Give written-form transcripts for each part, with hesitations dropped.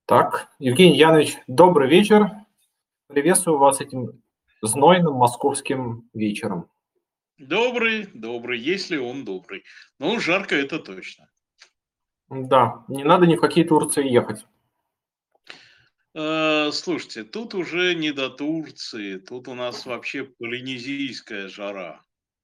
Так, Евгений Янович, добрый вечер. Приветствую вас этим знойным московским вечером. Добрый, добрый, если он добрый. Ну, жарко это точно. Да, не надо ни в какие Турции ехать. Слушайте, тут уже не до Турции, тут у нас вообще полинезийская жара.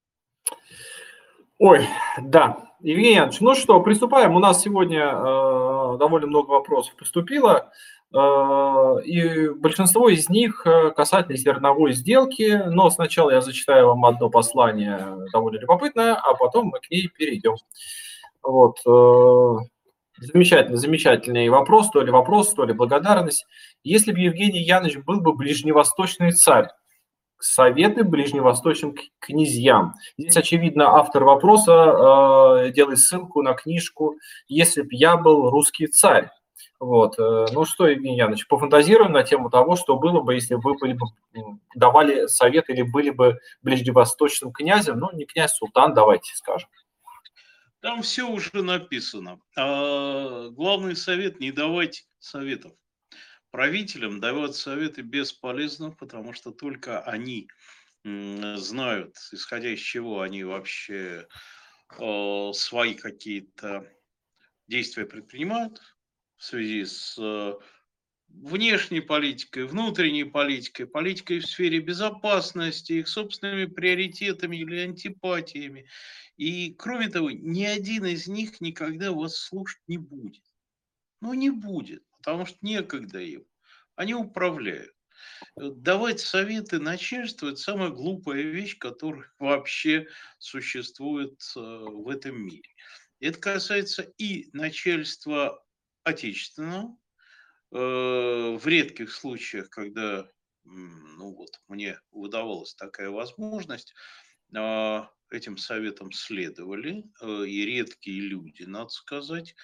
Ой, да. Евгений Янович, ну что, приступаем. У нас сегодня довольно много вопросов поступило, и большинство из них касательно зерновой сделки. Но сначала я зачитаю вам одно послание довольно любопытное, а потом мы к ней перейдем. Вот. Замечательный вопрос, то ли благодарность. Если бы Евгений Янович был бы ближневосточный царь, советы ближневосточным князьям. Здесь, очевидно, автор вопроса делает ссылку на книжку «Если б я был русский царь». Вот. Ну что, Евгений Янович, пофантазируем на тему того, что было бы, если вы были бы, давали совет или были бы ближневосточным князем, ну, не князь, султан, давайте скажем. Там все уже написано. Главный совет – не давать советов. Правителям давать советы бесполезно, потому что только они знают, исходя из чего они вообще свои какие-то действия предпринимают в связи с внешней политикой, внутренней политикой, политикой в сфере безопасности, их собственными приоритетами или антипатиями. И, кроме того, ни один из них никогда вас слушать не будет. Ну, не будет, потому что некогда им. Они управляют. Давать советы начальству – это самая глупая вещь, которая вообще существует в этом мире. Это касается и начальства отечественного, в редких случаях, когда, ну вот, мне выдавалась такая возможность, этим советам следовали, и редкие люди, надо сказать,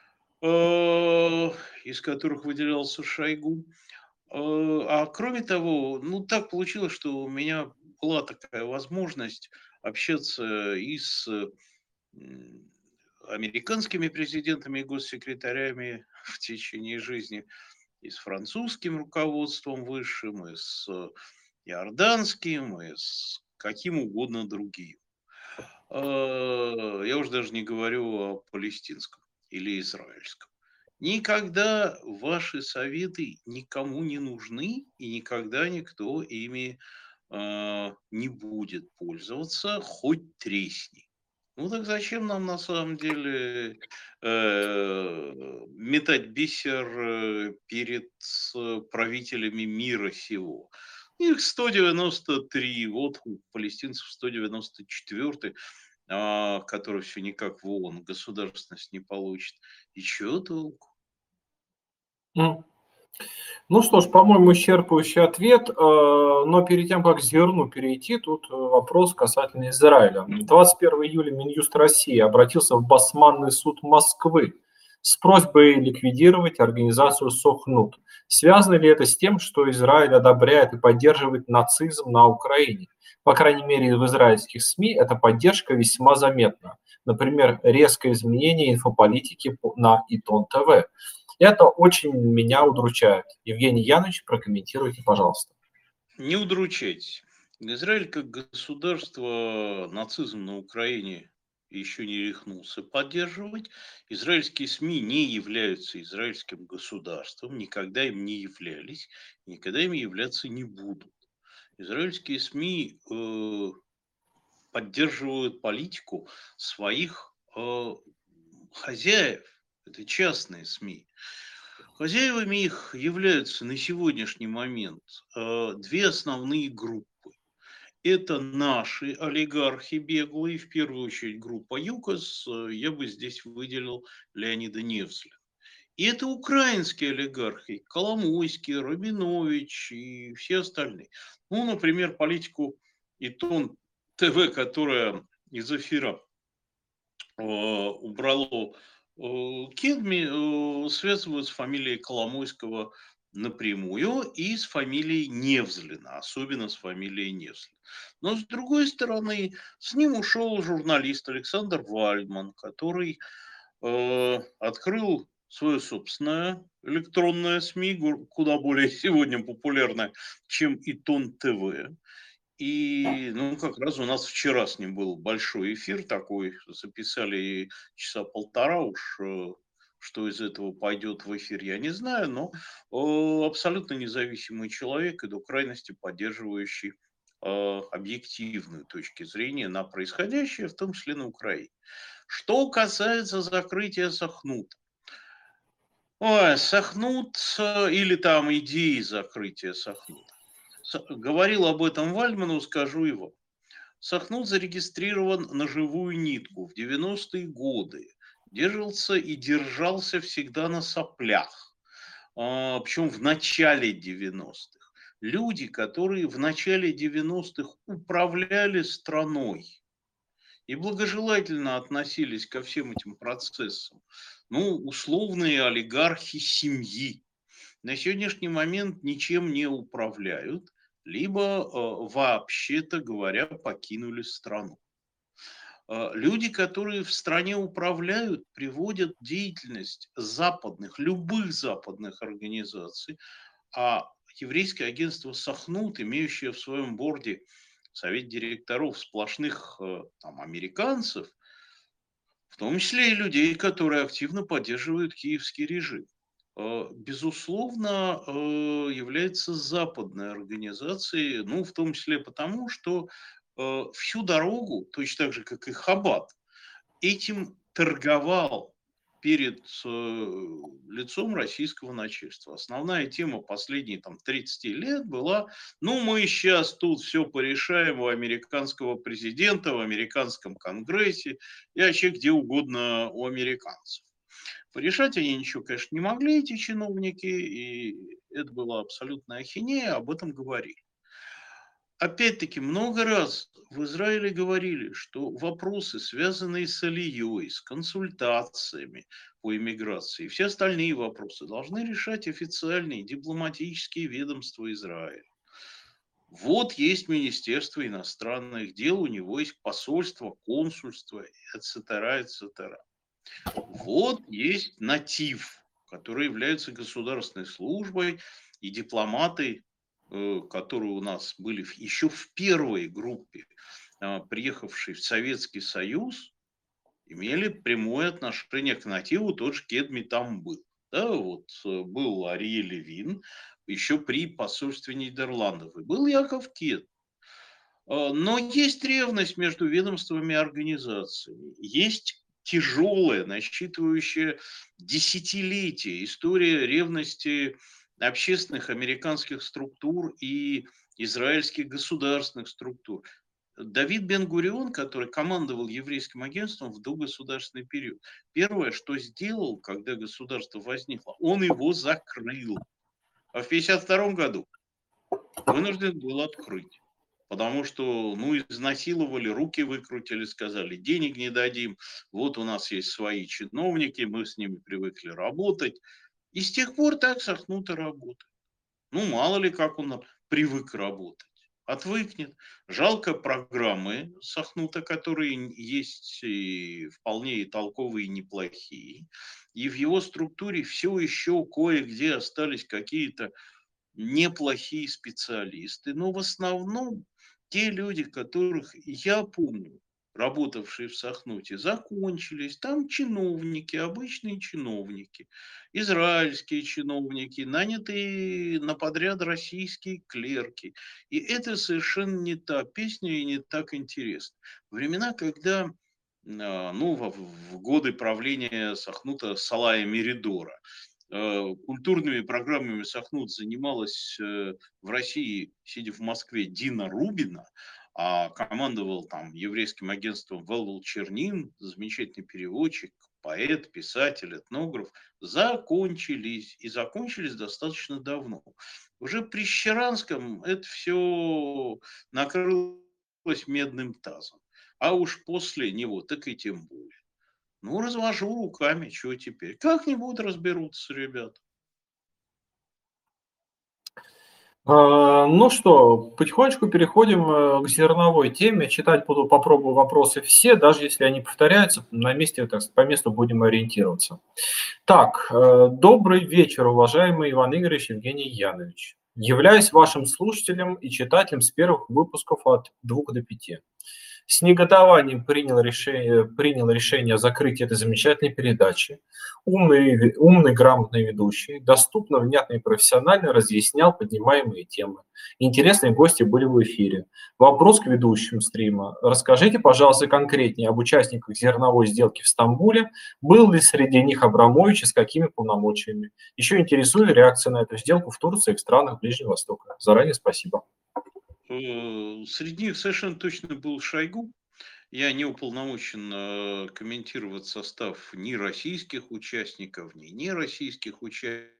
из которых выделялся Шойгу. А кроме того, ну так получилось, что у меня была такая возможность общаться и с м, американскими президентами и госсекретарями в течение жизни, и с французским руководством высшим, и с иорданским, и с каким угодно другим. Я уже даже не говорю о палестинском или израильском. Никогда ваши советы никому не нужны, и никогда никто ими не будет пользоваться, хоть тресни. Ну так зачем нам на самом деле метать бисер перед правителями мира сего? Их 193, вот у палестинцев 194, который все никак в ООН государственность не получит. И чего толку? М. Ну что ж, по-моему, исчерпывающий ответ. Но перед тем, как к зерну перейти, тут вопрос касательно Израиля. 21 июля Минюст России обратился в Басманный суд Москвы с просьбой ликвидировать организацию Сохнут. Связано ли это с тем, что Израиль одобряет и поддерживает нацизм на Украине? По крайней мере, в израильских СМИ эта поддержка весьма заметна. Например, резкое изменение инфополитики на Итон ТВ. Это очень меня удручает. Евгений Янович, прокомментируйте, пожалуйста. Не удручайтесь. Израиль как государство нацизм на Украине еще не рехнулся поддерживать. Израильские СМИ не являются израильским государством, никогда им не являлись, никогда им являться не будут. Израильские СМИ поддерживают политику своих хозяев. Это частные СМИ. Хозяевами их являются на сегодняшний момент две основные группы. Это наши олигархи беглые, в первую очередь группа ЮКОС, я бы здесь выделил Леонида Невзля. И это украинские олигархи, Коломойский, Рабинович и все остальные. Ну, например, политику Итон ТВ, которая из эфира убрало Кедми, связывают с фамилией Коломойского напрямую и с фамилией Невзлина, особенно с фамилией Невзлина. Но с другой стороны, с ним ушел журналист Александр Вальдман, который открыл свое собственное электронное СМИ, куда более сегодня популярное, чем Итон ТВ. И, ну, как раз у нас вчера с ним был большой эфир такой, записали часа полтора уж, что из этого пойдет в эфир, я не знаю, но абсолютно независимый человек и до крайности поддерживающий объективную точки зрения на происходящее, в том числе на Украине. Что касается закрытия Сахнута. Ой, Сахнут или там идеи закрытия Сахнута. Говорил об этом Вальману, скажу его. Сахнут зарегистрирован на живую нитку в 90-е годы. Держался и держался всегда на соплях. Причем в начале 90-х. Люди, которые в начале 90-х управляли страной и благожелательно относились ко всем этим процессам. Ну, условные олигархи семьи на сегодняшний момент ничем не управляют, либо вообще-то говоря, покинули страну. Люди, которые в стране управляют, приводят деятельность западных, любых западных организаций, а еврейское агентство «Сахнут», имеющее в своем борде совет директоров сплошных там, американцев, в том числе и людей, которые активно поддерживают киевский режим, безусловно, является западной организацией, ну, в том числе потому, что всю дорогу, точно так же, как и Хаббат, этим торговал перед лицом российского начальства. Основная тема последние там, 30 лет была, ну, мы сейчас тут все порешаем у американского президента, в американском конгрессе и вообще где угодно у американцев. Порешать они ничего, конечно, не могли, эти чиновники, и это была абсолютная ахинея, об этом говорили. Опять-таки, много раз в Израиле говорили, что вопросы, связанные с алией, с консультациями по иммиграции, и все остальные вопросы должны решать официальные дипломатические ведомства Израиля. Вот есть Министерство иностранных дел, у него есть посольство, консульство, etc., etc. Вот есть НАТИВ, который является государственной службой, и дипломаты, которые у нас были еще в первой группе, приехавшие в Советский Союз, имели прямое отношение к НАТИВу, тот же Кедми там был. Да, вот был Арье Левин, еще при посольстве Нидерландов, и был Яков Кед. Но есть ревность между ведомствами и организациями. Есть тяжелая, насчитывающая десятилетия история ревности общественных американских структур и израильских государственных структур. Давид Бен-Гурион, который командовал еврейским агентством в догосударственный период, первое, что сделал, когда государство возникло, он его закрыл. А в 1952 году вынужден был открыть. Потому что, ну, изнасиловали, руки выкрутили, сказали, денег не дадим, вот у нас есть свои чиновники, мы с ними привыкли работать. И с тех пор так Сахнут и работает. Ну, мало ли, как он привык работать. Отвыкнет. Жалко программы Сахнута, которые есть и вполне и толковые, и неплохие. И в его структуре все еще кое-где остались какие-то неплохие специалисты, но в основном те люди, которых я помню, работавшие в Сахнуте, закончились. Там чиновники, обычные чиновники, израильские чиновники, нанятые на подряд российские клерки. И это совершенно не та песня и не так интересно. Времена, когда ну, в годы правления Сахнута Салая Меридора, культурными программами Сахнут занималась в России, сидя в Москве, Дина Рубина, а командовал там еврейским агентством Велл Чернин, замечательный переводчик, поэт, писатель, этнограф, закончились. И закончились достаточно давно. Уже при Щеранском это все накрылось медным тазом. А уж после него так и тем более. Ну, развожу руками, что теперь? Как-нибудь разберутся, ребят. Ну что, потихонечку переходим к зерновой теме. Читать буду, попробую вопросы все, даже если они повторяются, на месте, так сказать, по месту будем ориентироваться. Так, добрый вечер, уважаемый Иван Игоревич, Евгений Янович. Являюсь вашим слушателем и читателем с первых выпусков от 2 до 5. С негодованием принял решение о закрытии этой замечательной передачи. Умный, грамотный ведущий, доступно, внятно и профессионально разъяснял поднимаемые темы. Интересные гости были в эфире. Вопрос к ведущим стрима. Расскажите, пожалуйста, конкретнее об участниках зерновой сделки в Стамбуле. Был ли среди них Абрамович и с какими полномочиями? Еще интересует реакция на эту сделку в Турции и в странах Ближнего Востока. Заранее спасибо. Среди них совершенно точно был Шойгу. Я не уполномочен комментировать состав ни российских участников, ни нероссийских участников.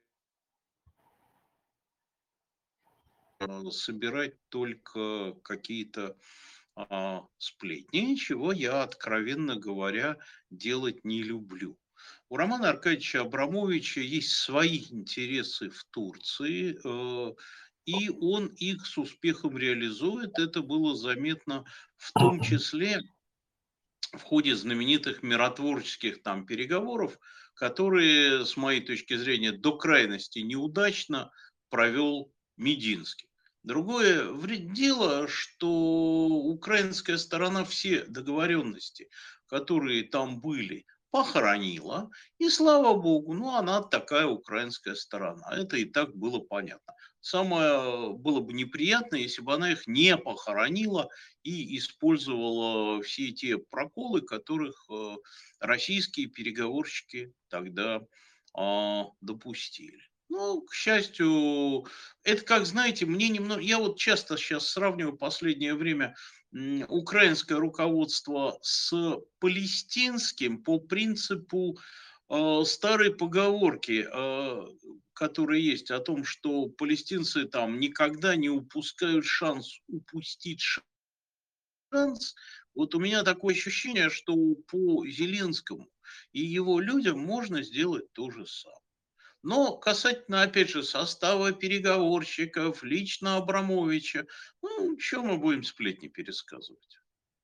Собирать только какие-то сплетни, чего я, откровенно говоря, делать не люблю. У Романа Аркадьевича Абрамовича есть свои интересы в Турции, и он их с успехом реализует. Это было заметно в том числе в ходе знаменитых миротворческих там переговоров, которые, с моей точки зрения, до крайности неудачно провел Мединский. Другое дело, что украинская сторона все договоренности, которые там были, похоронила, и слава богу, ну она такая украинская сторона, это и так было понятно. Самое было бы неприятно, если бы она их не похоронила и использовала все те проколы, которых российские переговорщики тогда допустили. Ну, к счастью, это как, знаете, мне немного... Я вот часто сейчас сравниваю последнее время украинское руководство с палестинским по принципу старой поговорки, которая есть о том, что палестинцы там никогда не упускают шанс упустить шанс. Вот у меня такое ощущение, что по Зеленскому и его людям можно сделать то же самое. Но касательно, опять же, состава переговорщиков, лично Абрамовича, ну, что мы будем сплетни пересказывать?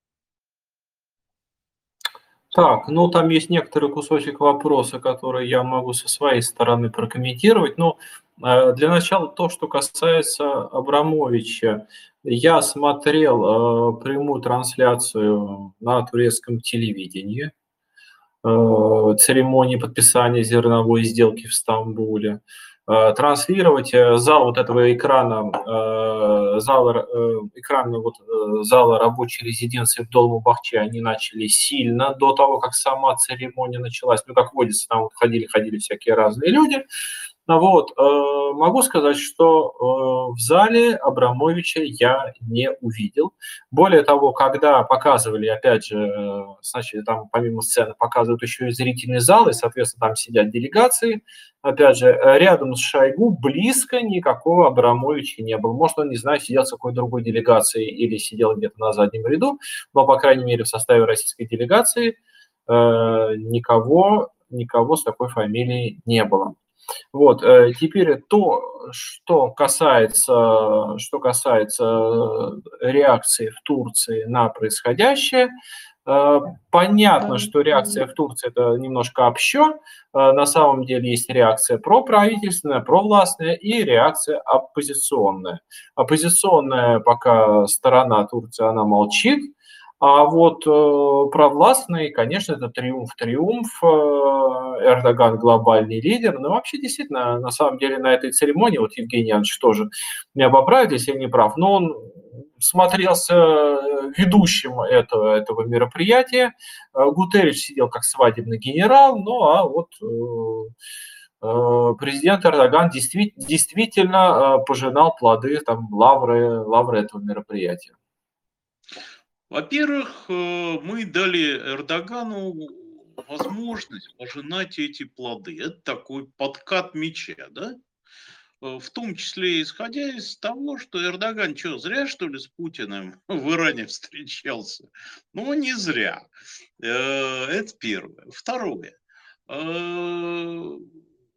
Так, ну там есть некоторый кусочек вопроса, который я могу со своей стороны прокомментировать. Ну, для начала то, что касается Абрамовича. Я смотрел прямую трансляцию на турецком телевидении церемонии подписания зерновой сделки в Стамбуле. Транслировать зал вот этого экрана, зала рабочей резиденции в Долмабахче они начали сильно до того, как сама церемония началась. Ну, как водится, там вот ходили всякие разные люди. Вот. Могу сказать, что в зале Абрамовича я не увидел. Более того, когда показывали, опять же, значит, там помимо сцены показывают еще и зрительный зал, и, соответственно, там сидят делегации. Опять же, рядом с Шойгу близко никакого Абрамовича не было. Может, он, не знаю, сидел с какой-то другой делегацией или сидел где-то на заднем ряду, но, по крайней мере, в составе российской делегации никого с такой фамилией не было. Вот, теперь то, что касается реакции в Турции на происходящее. Понятно, что реакция в Турции – это немножко общо. На самом деле есть реакция проправительственная, провластная и реакция оппозиционная. Оппозиционная пока сторона Турции, она молчит. А вот провластный, конечно, это триумф. Эрдоган глобальный лидер. Но вообще, действительно, на самом деле, на этой церемонии, вот Евгений Янович тоже меня поправит, если я не прав, но он смотрелся ведущим этого мероприятия. Гутерриш сидел как свадебный генерал, ну а вот президент Эрдоган действительно пожинал плоды, там, лавры этого мероприятия. Во-первых, мы дали Эрдогану возможность пожинать эти плоды. Это такой подкат мяча, да? В том числе исходя из того, что Эрдоган что, зря что ли с Путиным в Иране встречался? Ну, не зря. Это первое. Второе.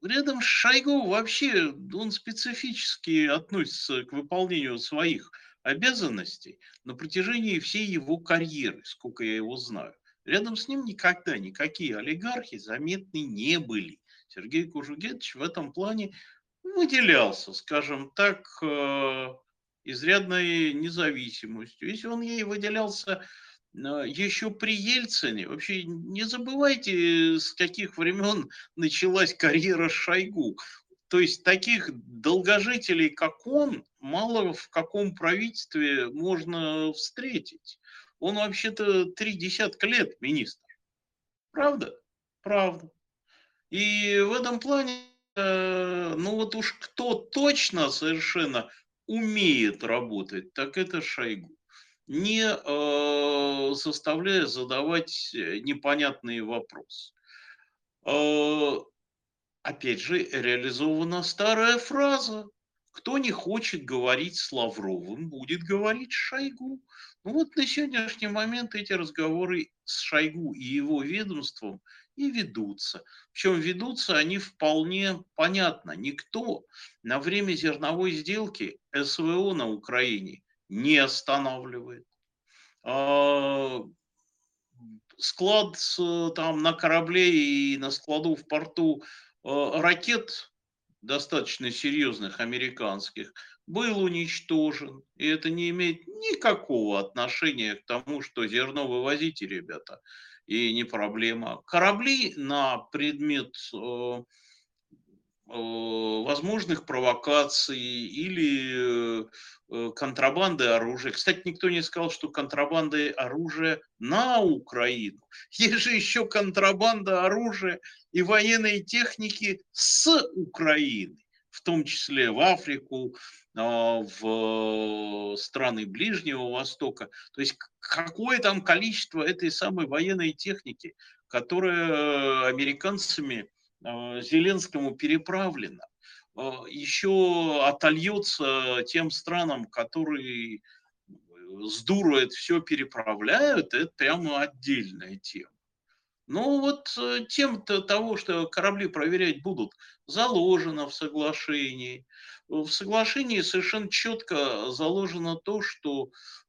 рядом с Шойгу вообще он специфически относится к выполнению своих обязанностей на протяжении всей его карьеры, сколько я его знаю. Рядом с ним никогда никакие олигархи заметны не были. Сергей Кужугетович в этом плане выделялся, скажем так, изрядной независимостью. Если он ей выделялся еще при Ельцине, вообще не забывайте, с каких времен началась карьера Шойгу. То есть таких долгожителей, как он, мало в каком правительстве можно встретить. Он вообще-то 30 лет министр. Правда? Правда. И в этом плане, ну вот уж кто точно совершенно умеет работать, так это Шойгу. Не заставляя задавать непонятные вопросы. Э, Опять же, реализована старая фраза. Кто не хочет говорить с Лавровым, будет говорить с Шойгу. Ну вот на сегодняшний момент эти разговоры с Шойгу и его ведомством и ведутся. Причем ведутся они вполне понятно. Никто на время зерновой сделки СВО на Украине не останавливает. А, Склад там на корабле и на складу в порту ракет достаточно серьезных американских был уничтожен. И это не имеет никакого отношения к тому, что зерно вывозите, ребята, и не проблема. Корабли на предмет возможных провокаций или контрабанды оружия. Кстати, никто не сказал, что контрабанда оружия на Украину. Есть же еще контрабанда оружия и военной техники с Украины, в том числе в Африку, в страны Ближнего Востока. То есть какое там количество этой самой военной техники, которая американцами Зеленскому переправлено, еще отольется тем странам, которые с дуру это все переправляют, это прямо отдельная тема. Но вот тем-то того, что корабли проверять будут, заложено в соглашении. В соглашении совершенно четко заложено то, что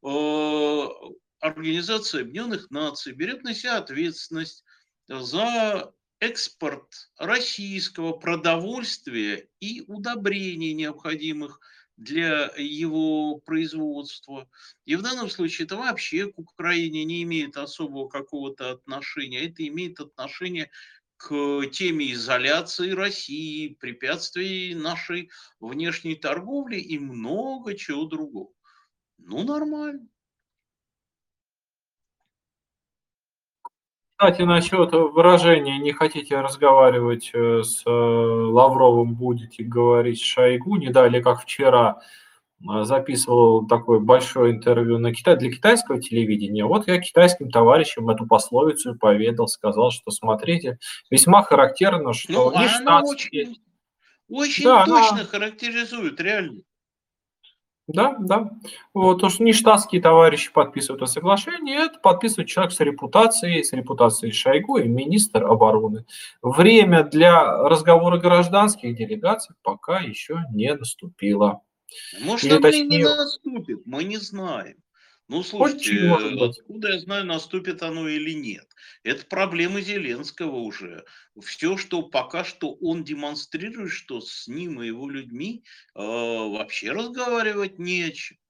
Организация Объединенных Наций берет на себя ответственность за экспорт российского продовольствия и удобрений, необходимых для его производства. И в данном случае это вообще к Украине не имеет особого какого-то отношения. Это имеет отношение к теме изоляции России, препятствий нашей внешней торговли и много чего другого. Ну, нормально. Кстати, насчет выражения «не хотите разговаривать с Лавровым, будете говорить с Шойгу», не далее, как вчера записывал такое большое интервью для китайского телевидения. Вот я китайским товарищам эту пословицу поведал, сказал, что смотрите, весьма характерно, что Ну, не а она штатские, очень, очень да, точно характеризует реально. да, да. Вот, то, что не штатские товарищи подписывают это соглашение, это подписывает человек с репутацией Шойгу и министр обороны. Время для разговора гражданских делегаций пока еще не наступило. Может, Или оно и не точнее, наступит, мы не знаем. Ну, очень слушайте, может быть. откуда я знаю, наступит оно или нет? Это проблема Зеленского уже. Все, что пока что он демонстрирует, что с ним и его людьми вообще разговаривать не о чем.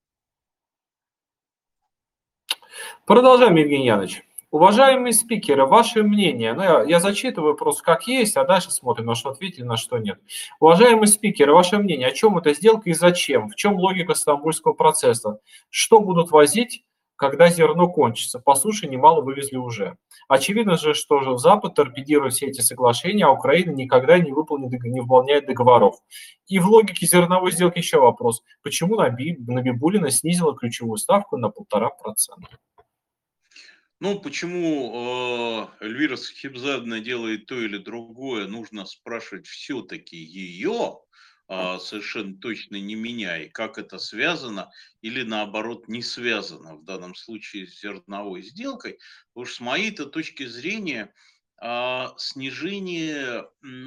Продолжаем, Евгений Янович. Уважаемые спикеры, ваше мнение, ну, я зачитываю просто как есть, а дальше смотрим, на что ответили, на что нет. Уважаемые спикеры, ваше мнение, о чем эта сделка и зачем? В чем логика Стамбульского процесса? Что будут возить, когда зерно кончится? По суше немало вывезли уже. Очевидно же, что же Запад торпедирует все эти соглашения, а Украина никогда не выполняет договоров. И в логике зерновой сделки еще вопрос. Почему Набибуллина снизила ключевую ставку на 1,5%? Ну, почему Эльвира Сахибзадна делает то или другое, нужно спрашивать все-таки ее, совершенно точно не меня, и как это связано или наоборот не связано в данном случае с зерновой сделкой. Потому что с моей-то точки зрения снижение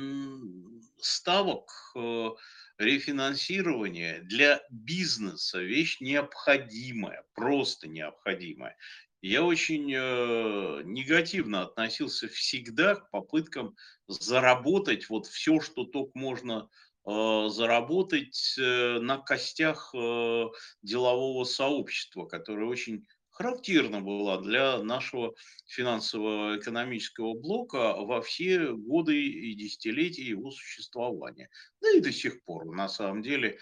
ставок рефинансирования для бизнеса вещь необходимая, просто необходимая. Я очень негативно относился всегда к попыткам заработать вот все, что только можно заработать на костях делового сообщества, которое очень характерно было для нашего финансово-экономического блока во все годы и десятилетия его существования. Да и до сих пор, на самом деле,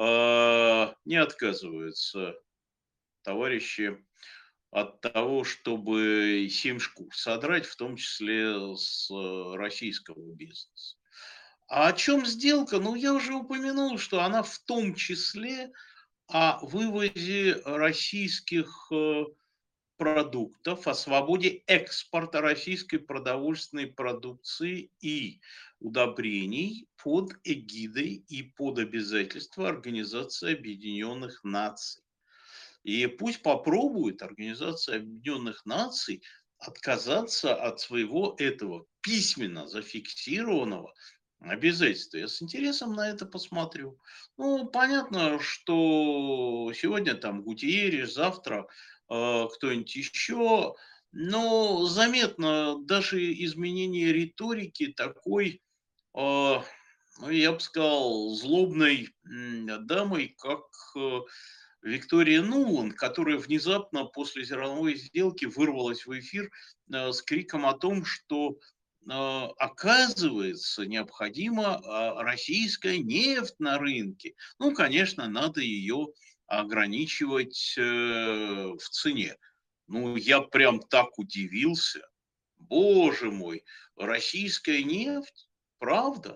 не отказываются товарищи от того, чтобы 7 шкур содрать, в том числе с российского бизнеса. А о чем сделка? Ну, я уже упомянул, что она в том числе о вывозе российских продуктов, о свободе экспорта российской продовольственной продукции и удобрений под эгидой и под обязательство Организации Объединенных Наций. И пусть попробует Организация Объединенных Наций отказаться от своего этого письменно зафиксированного обязательства. Я с интересом на это посмотрю. Ну, понятно, что сегодня там Гутиерреш, завтра кто-нибудь еще, но заметно даже изменение риторики такой, ну, я бы сказал, злобной дамой, как Виктория Нуланд, которая внезапно после зерновой сделки вырвалась в эфир с криком о том, что оказывается необходима российская нефть на рынке. Ну, конечно, надо ее ограничивать в цене. Ну, я прям так удивился. Боже мой, российская нефть, правда?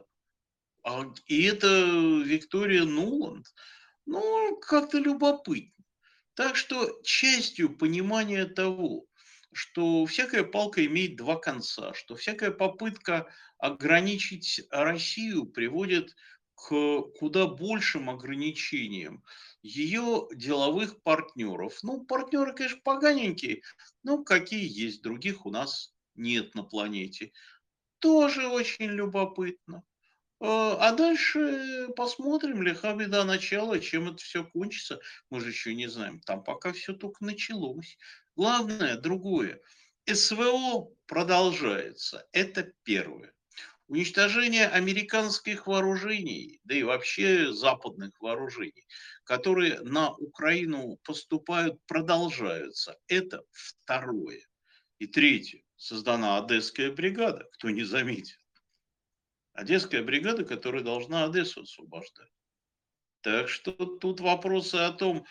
И это Виктория Нуланд. Ну, как-то любопытно. Так что частью понимания того, что всякая палка имеет два конца, что всякая попытка ограничить Россию приводит к куда большим ограничениям ее деловых партнеров. Ну, партнеры, конечно, поганенькие, но какие есть, других у нас нет на планете. Тоже очень любопытно. А дальше посмотрим, лиха беда начала, чем это все кончится. Мы же еще не знаем. Там пока все только началось. Главное другое. СВО продолжается. Это первое. Уничтожение американских вооружений, да и вообще западных вооружений, которые на Украину поступают, продолжаются. Это второе. И третье. Создана Одесская бригада, кто не заметил. Одесская бригада, которая должна Одессу освобождать. Так что тут вопросы о том,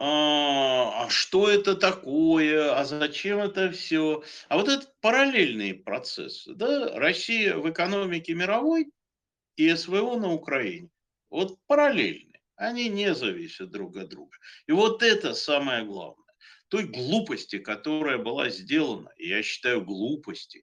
что это такое, а зачем это все. А вот это параллельные процессы. Да? Россия в экономике мировой и СВО на Украине. Вот параллельные. Они не зависят друг от друга. И вот это самое главное. Той глупости, которая была сделана, и я считаю глупости,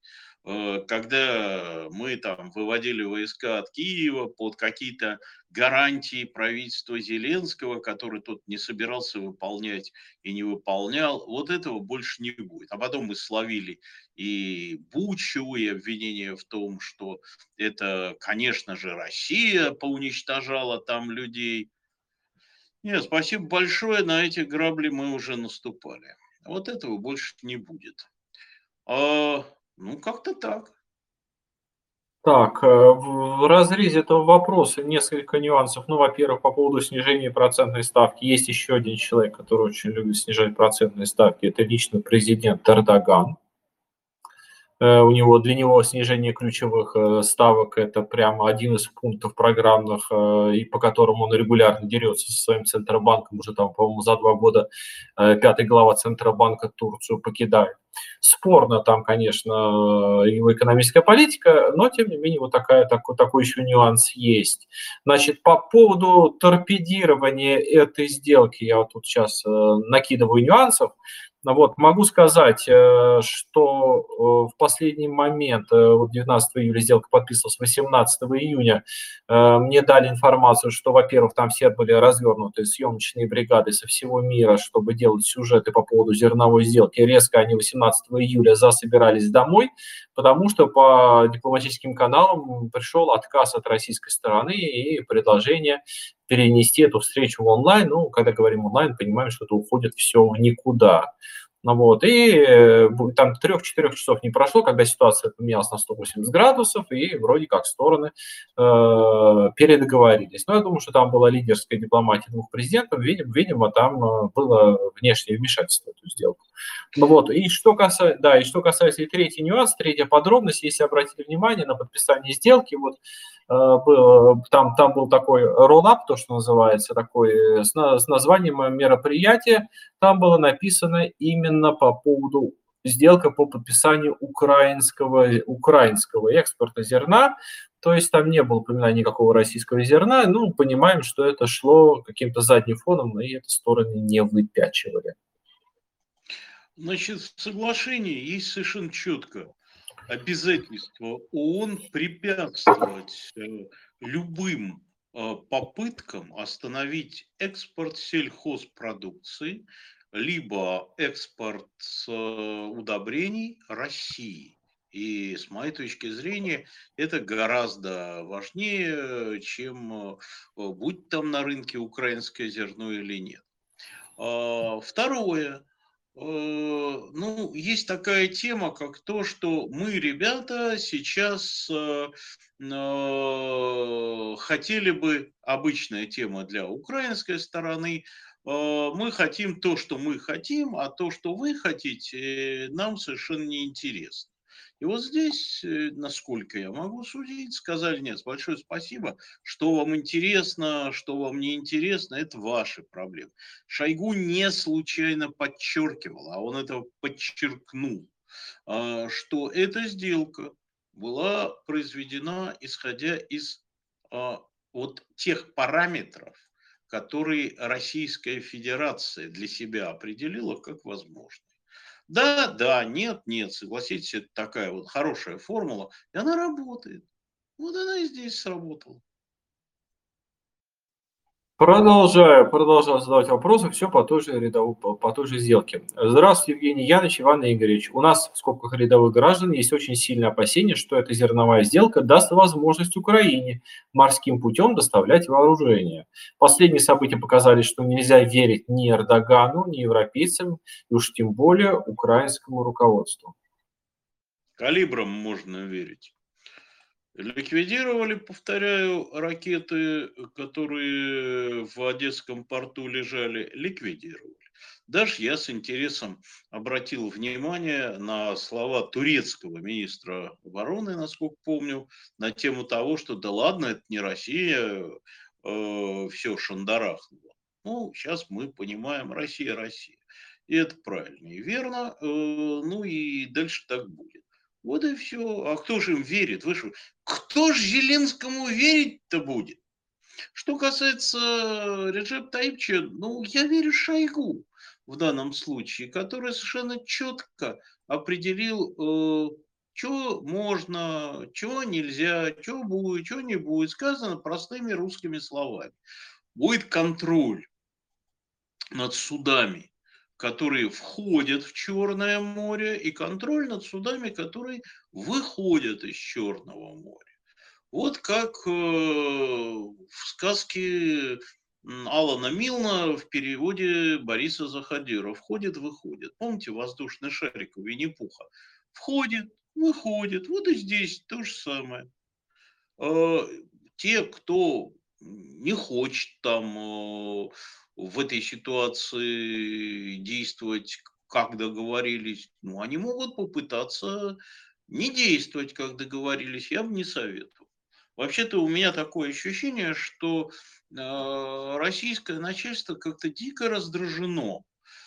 когда мы там выводили войска от Киева под какие-то гарантии правительства Зеленского, который тот не собирался выполнять и не выполнял, вот этого больше не будет. А потом мы словили и Бучу, и обвинение в том, что это, конечно же, Россия поуничтожала там людей. Нет, спасибо большое, на эти грабли мы уже наступали. Вот этого больше не будет. Ну, как-то так. Так, в разрезе этого вопроса несколько нюансов. Ну, во-первых, по поводу снижения процентной ставки. Есть еще один человек, который очень любит снижать процентные ставки. Это лично президент Эрдоган. Для него снижение ключевых ставок – это прямо один из пунктов программных, и по которым он регулярно дерется со своим Центробанком. Уже там, по-моему, за 2 года 5-й глава Центробанка Турцию покидает. Спорно там, конечно, его экономическая политика, но, тем не менее, вот такой еще нюанс есть. Значит, по поводу торпедирования этой сделки, я вот тут сейчас накидываю нюансов. Вот, могу сказать, что в последний момент, вот 19 июля сделка подписывалась, 18 июня мне дали информацию, что, во-первых, там все были развернуты съемочные бригады со всего мира, чтобы делать сюжеты по поводу зерновой сделки. Резко они 18 июля засобирались домой, потому что по дипломатическим каналам пришел отказ от российской стороны и предложение перенести эту встречу в онлайн. Ну, когда говорим онлайн, понимаем, что это уходит все в никуда. Ну вот, и там 3-4 часов не прошло, когда ситуация поменялась на 180 градусов, и вроде как стороны передоговорились. Но я думаю, что там была лидерская дипломатия двух президентов, видимо там было внешнее вмешательство в эту сделку. Ну вот, и что касается, да, и что касается и третий нюанс, третья подробность, если обратили внимание на подписание сделки, вот там был такой роллап, то, что называется, такой с названием мероприятия. Там было написано именно по поводу сделка по подписанию украинского экспорта зерна. То есть там не было упоминания никакого российского зерна. Ну, понимаем, что это шло каким-то задним фоном, и это стороны не выпячивали. Значит, в соглашении есть совершенно четко обязательство ООН препятствовать любым попыткам остановить экспорт сельхозпродукции, либо экспорт удобрений России. И с моей точки зрения это гораздо важнее, чем будь там на рынке украинское зерно или нет. Второе. Ну, есть такая тема, как то, что мы, ребята, сейчас хотели бы, обычная тема для украинской стороны, мы хотим то, что мы хотим, а то, что вы хотите, нам совершенно не интересно. И вот здесь, насколько я могу судить, сказали: нет, большое спасибо, что вам интересно, что вам не интересно, это ваши проблемы. Шойгу не случайно подчеркивал, а он это подчеркнул, что эта сделка была произведена исходя из вот тех параметров, которые Российская Федерация для себя определила как возможные. Да, да, нет, нет, согласитесь, это такая вот хорошая формула, и она работает. Вот она и здесь сработала. Продолжаю задавать вопросы, все по той же сделке. Здравствуйте, Евгений Янович, Иван Игоревич. У нас, в скобках рядовых граждан, есть очень сильное опасение, что эта зерновая сделка даст возможность Украине морским путем доставлять вооружение. Последние события показали, что нельзя верить ни Эрдогану, ни европейцам, и уж тем более украинскому руководству. Калибром можно верить. Ликвидировали, повторяю, ракеты, которые в Одесском порту лежали, ликвидировали. Даже я с интересом обратил внимание на слова турецкого министра обороны, насколько помню, на тему того, что да ладно, это не Россия, все шандарахнуло. Ну, сейчас мы понимаем, Россия, Россия. И это правильно и верно, ну и дальше так будет. Вот и все. А кто же им верит? Вы что, кто ж Зеленскому верить-то будет? Что касается Реджепа Таипча, ну, я верю Шойгу в данном случае, который совершенно четко определил, что можно, чего нельзя, что будет, что не будет. Сказано простыми русскими словами. Будет контроль над судами, которые входят в Черное море, и контроль над судами, которые выходят из Черного моря. Вот как в сказке Алана Милна в переводе Бориса Заходира. Входит-выходит. Помните воздушный шарик у Винни-Пуха? Входит, выходит. Вот и здесь то же самое. Те, кто не хочет там в этой ситуации действовать, как договорились, ну, они могут попытаться не действовать, как договорились. Я бы не советовал. Вообще-то у меня такое ощущение, что российское начальство как-то дико раздражено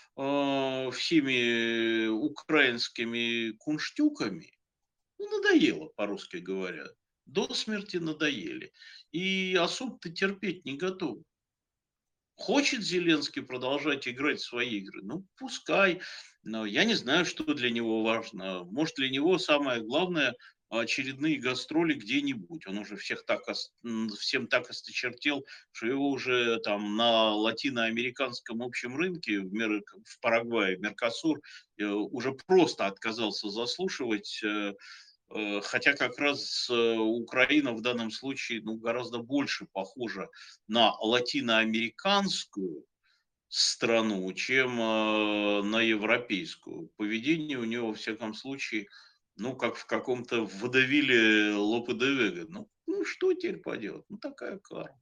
всеми украинскими кунштюками. Ну, надоело, по-русски говоря. До смерти надоели. И особо-то терпеть не готов. Хочет Зеленский продолжать играть в свои игры? Ну, пускай. Но я не знаю, что для него важно. Может, для него самое главное очередные гастроли где-нибудь. Он уже всем так осточертел, что его уже там на латиноамериканском общем рынке в Парагвае, Меркосур, уже просто отказался заслушивать. Хотя как раз Украина в данном случае гораздо больше похожа на латиноамериканскую страну, чем на европейскую. Поведение у него, во всяком случае, как в каком-то водевиле Лопе де Вега. Ну, что теперь поделать? Ну, такая карма.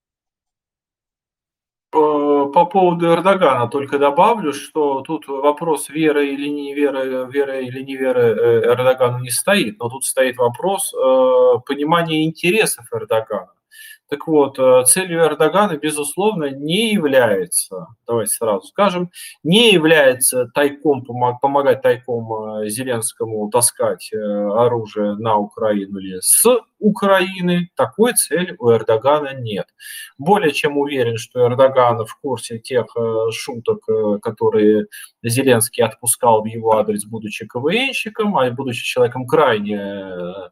По поводу Эрдогана только добавлю, что тут вопрос веры или не веры, веры или не веры Эрдогану не стоит, но тут стоит вопрос понимания интересов Эрдогана. Так вот, целью Эрдогана, безусловно, не является, давайте сразу скажем, не является тайком помогать тайком Зеленскому таскать оружие на Украину или с Украины. Такой цели у Эрдогана нет. Более чем уверен, что Эрдоган в курсе тех шуток, которые Зеленский отпускал в его адрес, будучи КВНщиком, а будучи человеком крайне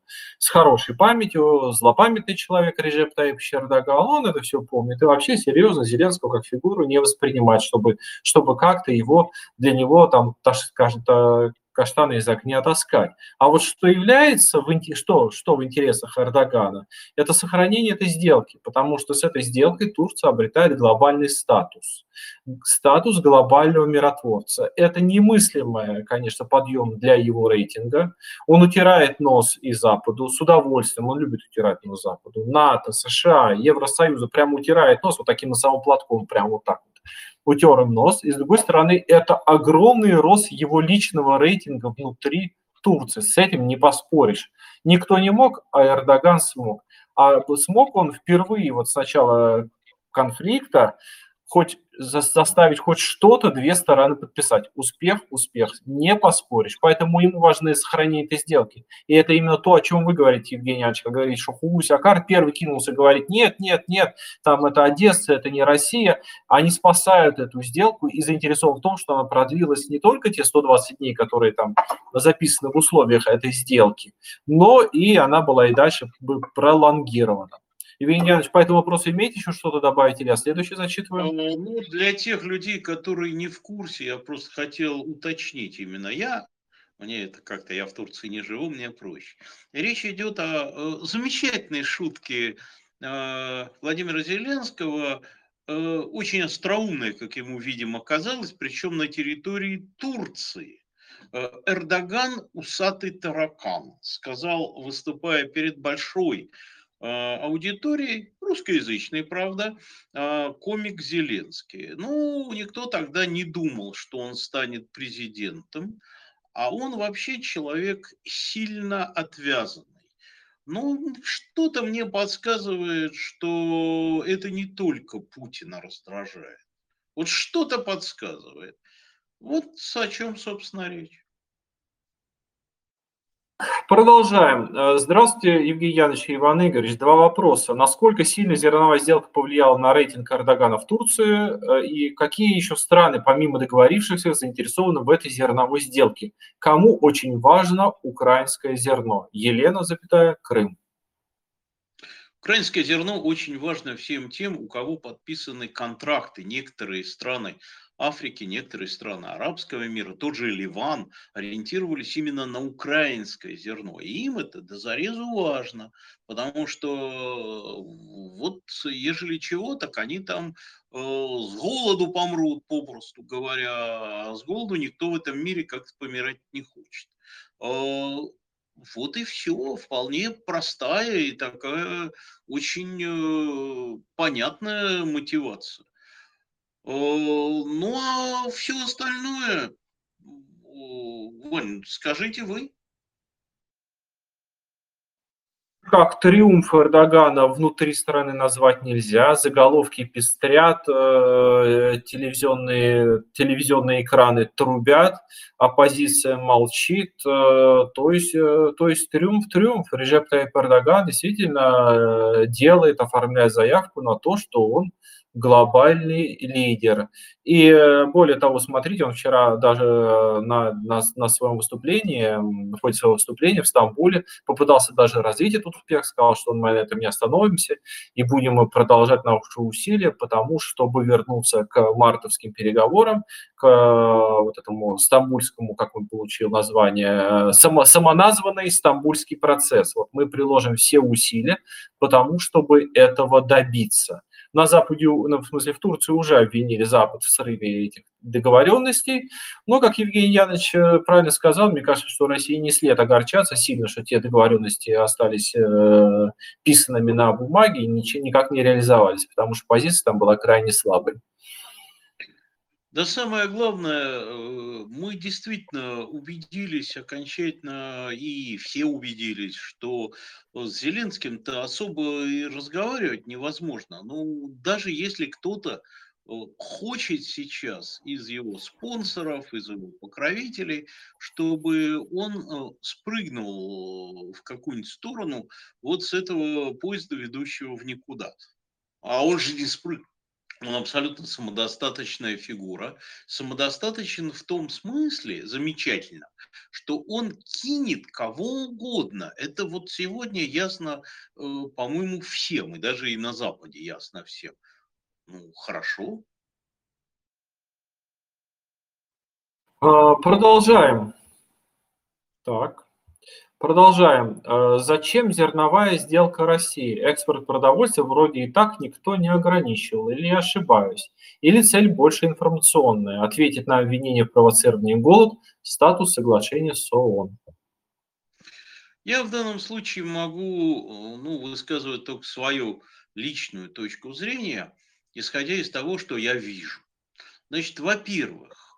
с хорошей памятью, злопамятный человек Реджеп Таyyip Эрдоган, он это все помнит. И вообще серьезно Зеленского как фигуру не воспринимать, чтобы как-то его, для него там, скажем, каштаны из огня таскать. А вот что является, что в интересах Эрдогана, это сохранение этой сделки, потому что с этой сделкой Турция обретает глобальный статус. Статус глобального миротворца. Это немыслимый, конечно, подъем для его рейтинга. Он утирает нос и Западу с удовольствием, он любит утирать нос Западу. НАТО, США, Евросоюза прямо утирает нос вот таким носовым платком, прямо вот так вот. Утер им нос. И с другой стороны, это огромный рост его личного рейтинга внутри Турции. С этим не поспоришь. Никто не мог, а Эрдоган смог. А смог он впервые вот с начала конфликта хоть заставить хоть что-то две стороны подписать. Успех, не поспоришь. Поэтому ему важно сохранение этой сделки. И это именно то, о чем вы говорите, Евгений Ильич, когда говорите, что Хулус-Акар первый кинулся и говорит, нет, там это Одесса, это не Россия. Они спасают эту сделку и заинтересованы в том, что она продлилась не только те 120 дней, которые там записаны в условиях этой сделки, но и она была и дальше пролонгирована. Евгений Янович, по этому вопросу имеете еще что-то добавить или я следующий зачитываю? Ну, для тех людей, которые не в курсе, я просто хотел уточнить именно мне это как-то, я в Турции не живу, мне проще. Речь идет о замечательной шутке Владимира Зеленского, очень остроумной, как ему, видимо, казалось, причем на территории Турции. Эрдоган усатый таракан, сказал, выступая перед большой аудитории, русскоязычной, правда, комик Зеленский. Ну, никто тогда не думал, что он станет президентом, а он вообще человек сильно отвязанный. Ну, что-то мне подсказывает, что это не только Путина раздражает. Вот что-то подсказывает. Вот о чем, собственно, речь. Продолжаем. Здравствуйте, Евгений Янович и Иван Игоревич. Два вопроса. Насколько сильно зерновая сделка повлияла на рейтинг Эрдогана в Турции? И какие еще страны, помимо договорившихся, заинтересованы в этой зерновой сделке? Кому очень важно украинское зерно? Елена, Крым. Украинское зерно очень важно всем тем, у кого подписаны контракты. Некоторые страны Африки, некоторые страны арабского мира, тот же Ливан, ориентировались именно на украинское зерно. И им это до зарезу важно, потому что вот ежели чего, так они там с голоду помрут, попросту говоря. А с голоду никто в этом мире как-то помирать не хочет. Вот и все. Вполне простая и такая очень понятная мотивация. Ну, а все остальное, Вань, скажите вы. Как триумф Эрдогана внутри страны назвать нельзя. Заголовки пестрят, телевизионные экраны трубят, оппозиция молчит. То есть триумф. Реджеп Таyyip Эрдоган действительно делает, оформляет заявку на то, что он глобальный лидер. И более того, смотрите, он вчера даже на своем выступлении, в ходе своего выступления в Стамбуле попытался даже развить этот успех, сказал, что мы на этом не остановимся и будем продолжать наши усилия, потому чтобы вернуться к мартовским переговорам, к вот этому стамбульскому, как он получил название, самоназванный стамбульский процесс. Вот мы приложим все усилия, потому чтобы этого добиться. На Западе, ну, в смысле в Турции уже обвинили Запад в срыве этих договоренностей. Но, как Евгений Янович правильно сказал, мне кажется, что России не след огорчаться сильно, что те договоренности остались писанными на бумаге и никак не реализовались, потому что позиция там была крайне слабой. Да самое главное, мы действительно убедились окончательно, и все убедились, что с Зеленским-то особо и разговаривать невозможно. Ну, даже если кто-то хочет сейчас из его спонсоров, из его покровителей, чтобы он спрыгнул в какую-нибудь сторону вот с этого поезда, ведущего в никуда. А он же не спрыгнул. Он абсолютно самодостаточная фигура. Самодостаточен в том смысле, замечательно, что он кинет кого угодно. Это вот сегодня ясно, по-моему, всем, и даже и на Западе ясно всем. Ну, хорошо. Продолжаем. Так. Продолжаем. Зачем зерновая сделка России? Экспорт продовольствия вроде и так никто не ограничивал. Или я ошибаюсь? Или цель больше информационная? Ответить на обвинение в провоцировании голод, статус соглашения с ООН. Я в данном случае могу, ну, высказывать только свою личную точку зрения, исходя из того, что я вижу. Значит, во-первых,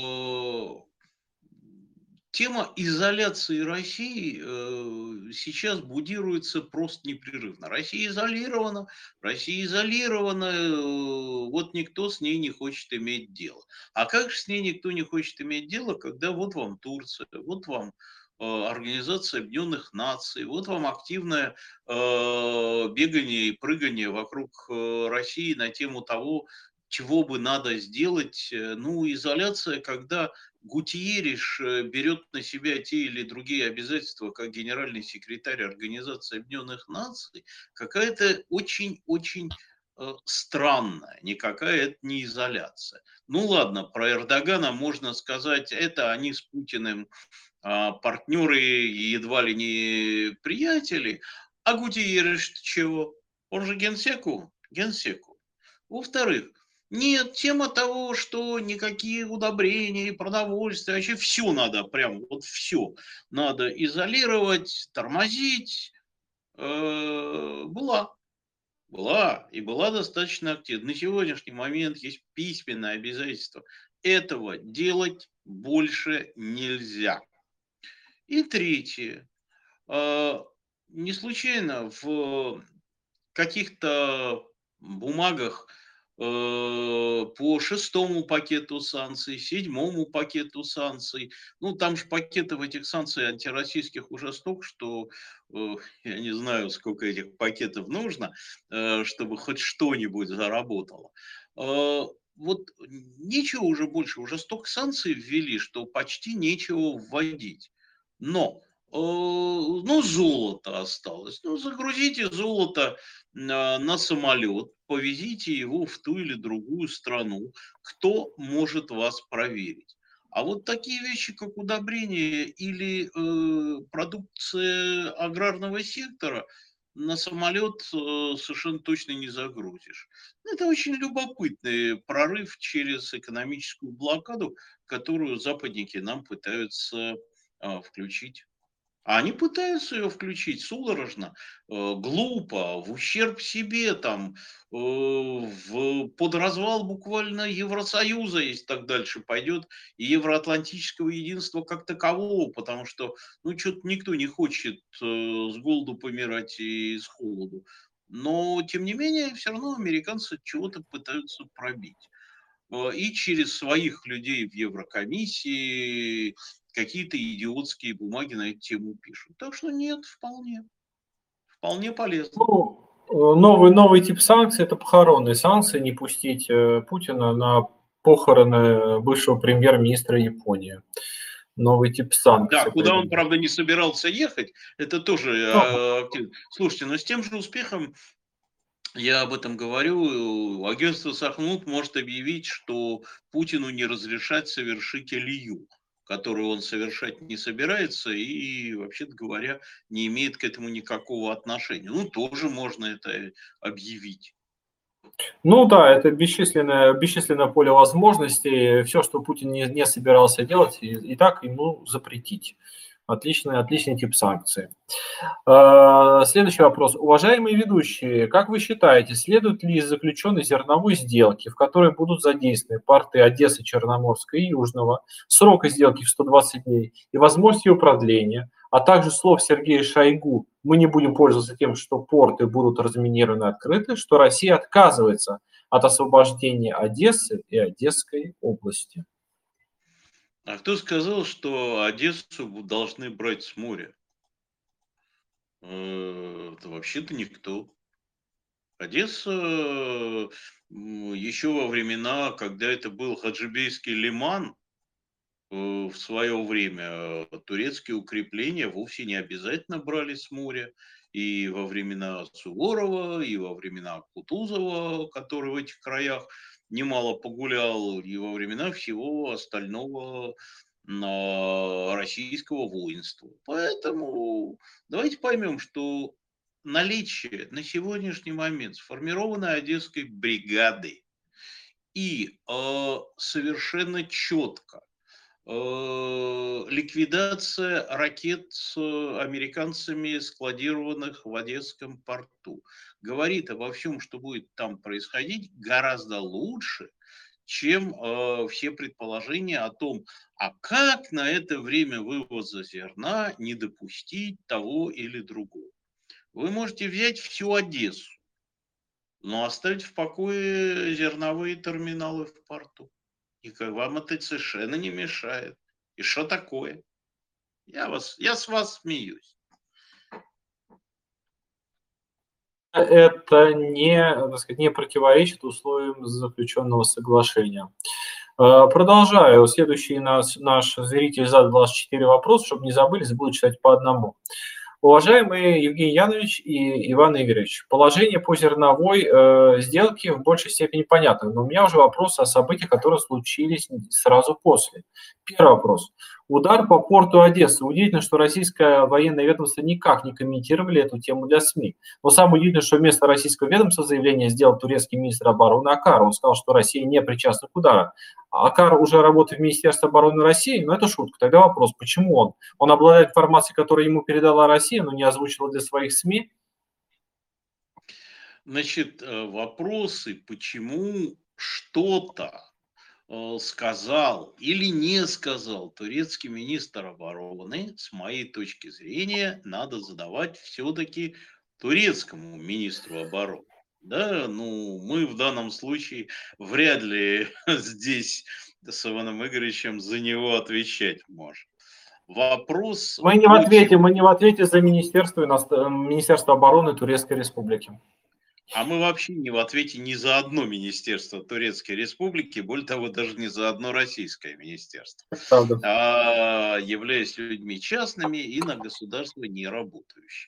тема изоляции России сейчас будируется просто непрерывно. Россия изолирована, вот никто с ней не хочет иметь дело. А как же с ней никто не хочет иметь дело, когда вот вам Турция, вот вам Организация Объединенных Наций, вот вам активное бегание и прыгание вокруг России на тему того, чего бы надо сделать. Ну, изоляция, когда Гутиериш берет на себя те или другие обязательства как генеральный секретарь Организации Объединенных Наций, какая-то очень-очень странная, никакая это не изоляция. Ну ладно, про Эрдогана можно сказать, это они с Путиным партнеры и едва ли не приятели, а Гутиериш чего? Он же генсеку? Генсеку. Во-вторых, нет, тема того, что никакие удобрения и продовольствие, вообще все надо, прям вот все надо изолировать, тормозить, была. Была и была достаточно активна. На сегодняшний момент есть письменное обязательство. Этого делать больше нельзя. И третье. А, Не случайно в каких-то бумагах по шестому пакету санкций, седьмому пакету санкций. Ну, там же пакетов этих санкций антироссийских уже столько, что я не знаю, сколько этих пакетов нужно, чтобы хоть что-нибудь заработало. Вот нечего уже больше, уже столько санкций ввели, что почти нечего вводить. Но ну, золото осталось. Ну, загрузите золото на самолет, повезите его в ту или другую страну. Кто может вас проверить? А вот такие вещи, как удобрение или продукция аграрного сектора, на самолет совершенно точно не загрузишь. Это очень любопытный прорыв через экономическую блокаду, которую западники нам пытаются включить. А они пытаются ее включить судорожно, глупо, в ущерб себе, там, под развал буквально Евросоюза, если так дальше пойдет, и евроатлантического единства как такового, потому что, ну, что-то никто не хочет с голоду помирать и с холоду. Но, тем не менее, все равно американцы чего-то пытаются пробить и через своих людей в Еврокомиссии какие-то идиотские бумаги на эту тему пишут. Так что нет, вполне, вполне полезно. Ну, Новый тип санкций – это похоронные санкции, не пустить Путина на похороны бывшего премьер-министра Японии. Новый тип Да, санкций куда он, появился. правда, не собирался ехать, это тоже Ну, активно. Слушайте, но с тем же успехом, я об этом говорю, агентство Сахнут может объявить, что Путину не разрешать совершить Илью, которую он совершать не собирается и, вообще-то говоря, не имеет к этому никакого отношения. Ну, тоже можно это объявить. Ну да, это бесчисленное поле возможностей. Все, что Путин не собирался делать, и так ему запретить. Отличный тип санкций. Следующий вопрос. Уважаемые ведущие, как вы считаете, следует ли из заключенной зерновой сделки, в которой будут задействованы порты Одессы, Черноморска и Южного, срока сделки в 120 дней и возможность ее продления, а также слов Сергея Шойгу, мы не будем пользоваться тем, что порты будут разминированы и открыты, что Россия отказывается от освобождения Одессы и Одесской области? А кто сказал, что Одессу должны брать с моря? Это вообще-то никто. Одесса еще во времена, когда это был Хаджибейский лиман, в свое время турецкие укрепления вовсе не обязательно брали с моря. И во времена Суворова, и во времена Кутузова, который в этих краях немало погулял, и во времена всего остального российского воинства. Поэтому давайте поймем, что наличие на сегодняшний момент сформированной Одесской бригады и совершенно четко ликвидация ракет с американцами, складированных в Одесском порту, говорит обо всем, что будет там происходить, гораздо лучше, чем все предположения о том, а как на это время вывоза зерна не допустить того или другого. Вы можете взять всю Одессу, но оставить в покое зерновые терминалы в порту. И вам это совершенно не мешает. И что такое? Я с вас смеюсь. Это не, так сказать, не противоречит условиям заключенного соглашения. Продолжаю. Следующий наш зритель задал 24 вопроса, чтобы не забыли, буду читать по одному. Уважаемый Евгений Янович и Иван Игоревич, положение по зерновой сделке в большей степени понятно, но у меня уже вопросы о событиях, которые случились сразу после. Первый вопрос. Удар по порту Одессы. Удивительно, что российское военное ведомство никак не комментировали эту тему для СМИ. Но самое удивительное, что вместо российского ведомства заявление сделал турецкий министр обороны Акар. Он сказал, что Россия не причастна к удару. Акар уже работает в Министерстве обороны России, но это шутка. Тогда вопрос, почему он? Он обладает информацией, которую ему передала Россия, но не озвучила для своих СМИ? Значит, вопросы, почему что-то сказал или не сказал турецкий министр обороны, с моей точки зрения, надо задавать все-таки турецкому министру обороны. Да, ну, мы в данном случае вряд ли здесь с Иваном Игоревичем за него отвечать можем. Вопрос Мы не в ответе за Министерство обороны Турецкой Республики. А мы вообще не в ответе ни за одно министерство Турецкой Республики, более того, даже не за одно российское министерство, Правда. являясь людьми частными и на государство не работающими,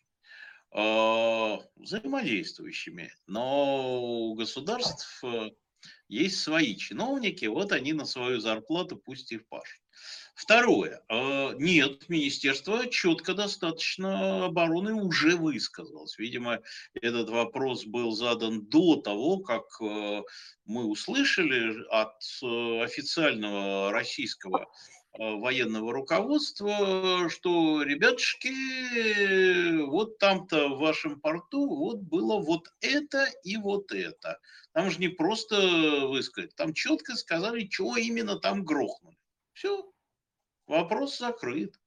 взаимодействующими. Но у государств есть свои чиновники, вот они на свою зарплату пусть и пашут. Второе. Нет, министерство четко достаточно обороны уже высказалось. Видимо, этот вопрос был задан до того, как мы услышали от официального российского военного руководства, что, ребятушки, вот там-то в вашем порту вот было вот это и вот это. Там же не просто высказать, там четко сказали, чего именно там грохнули. Все. Вопрос закрыт.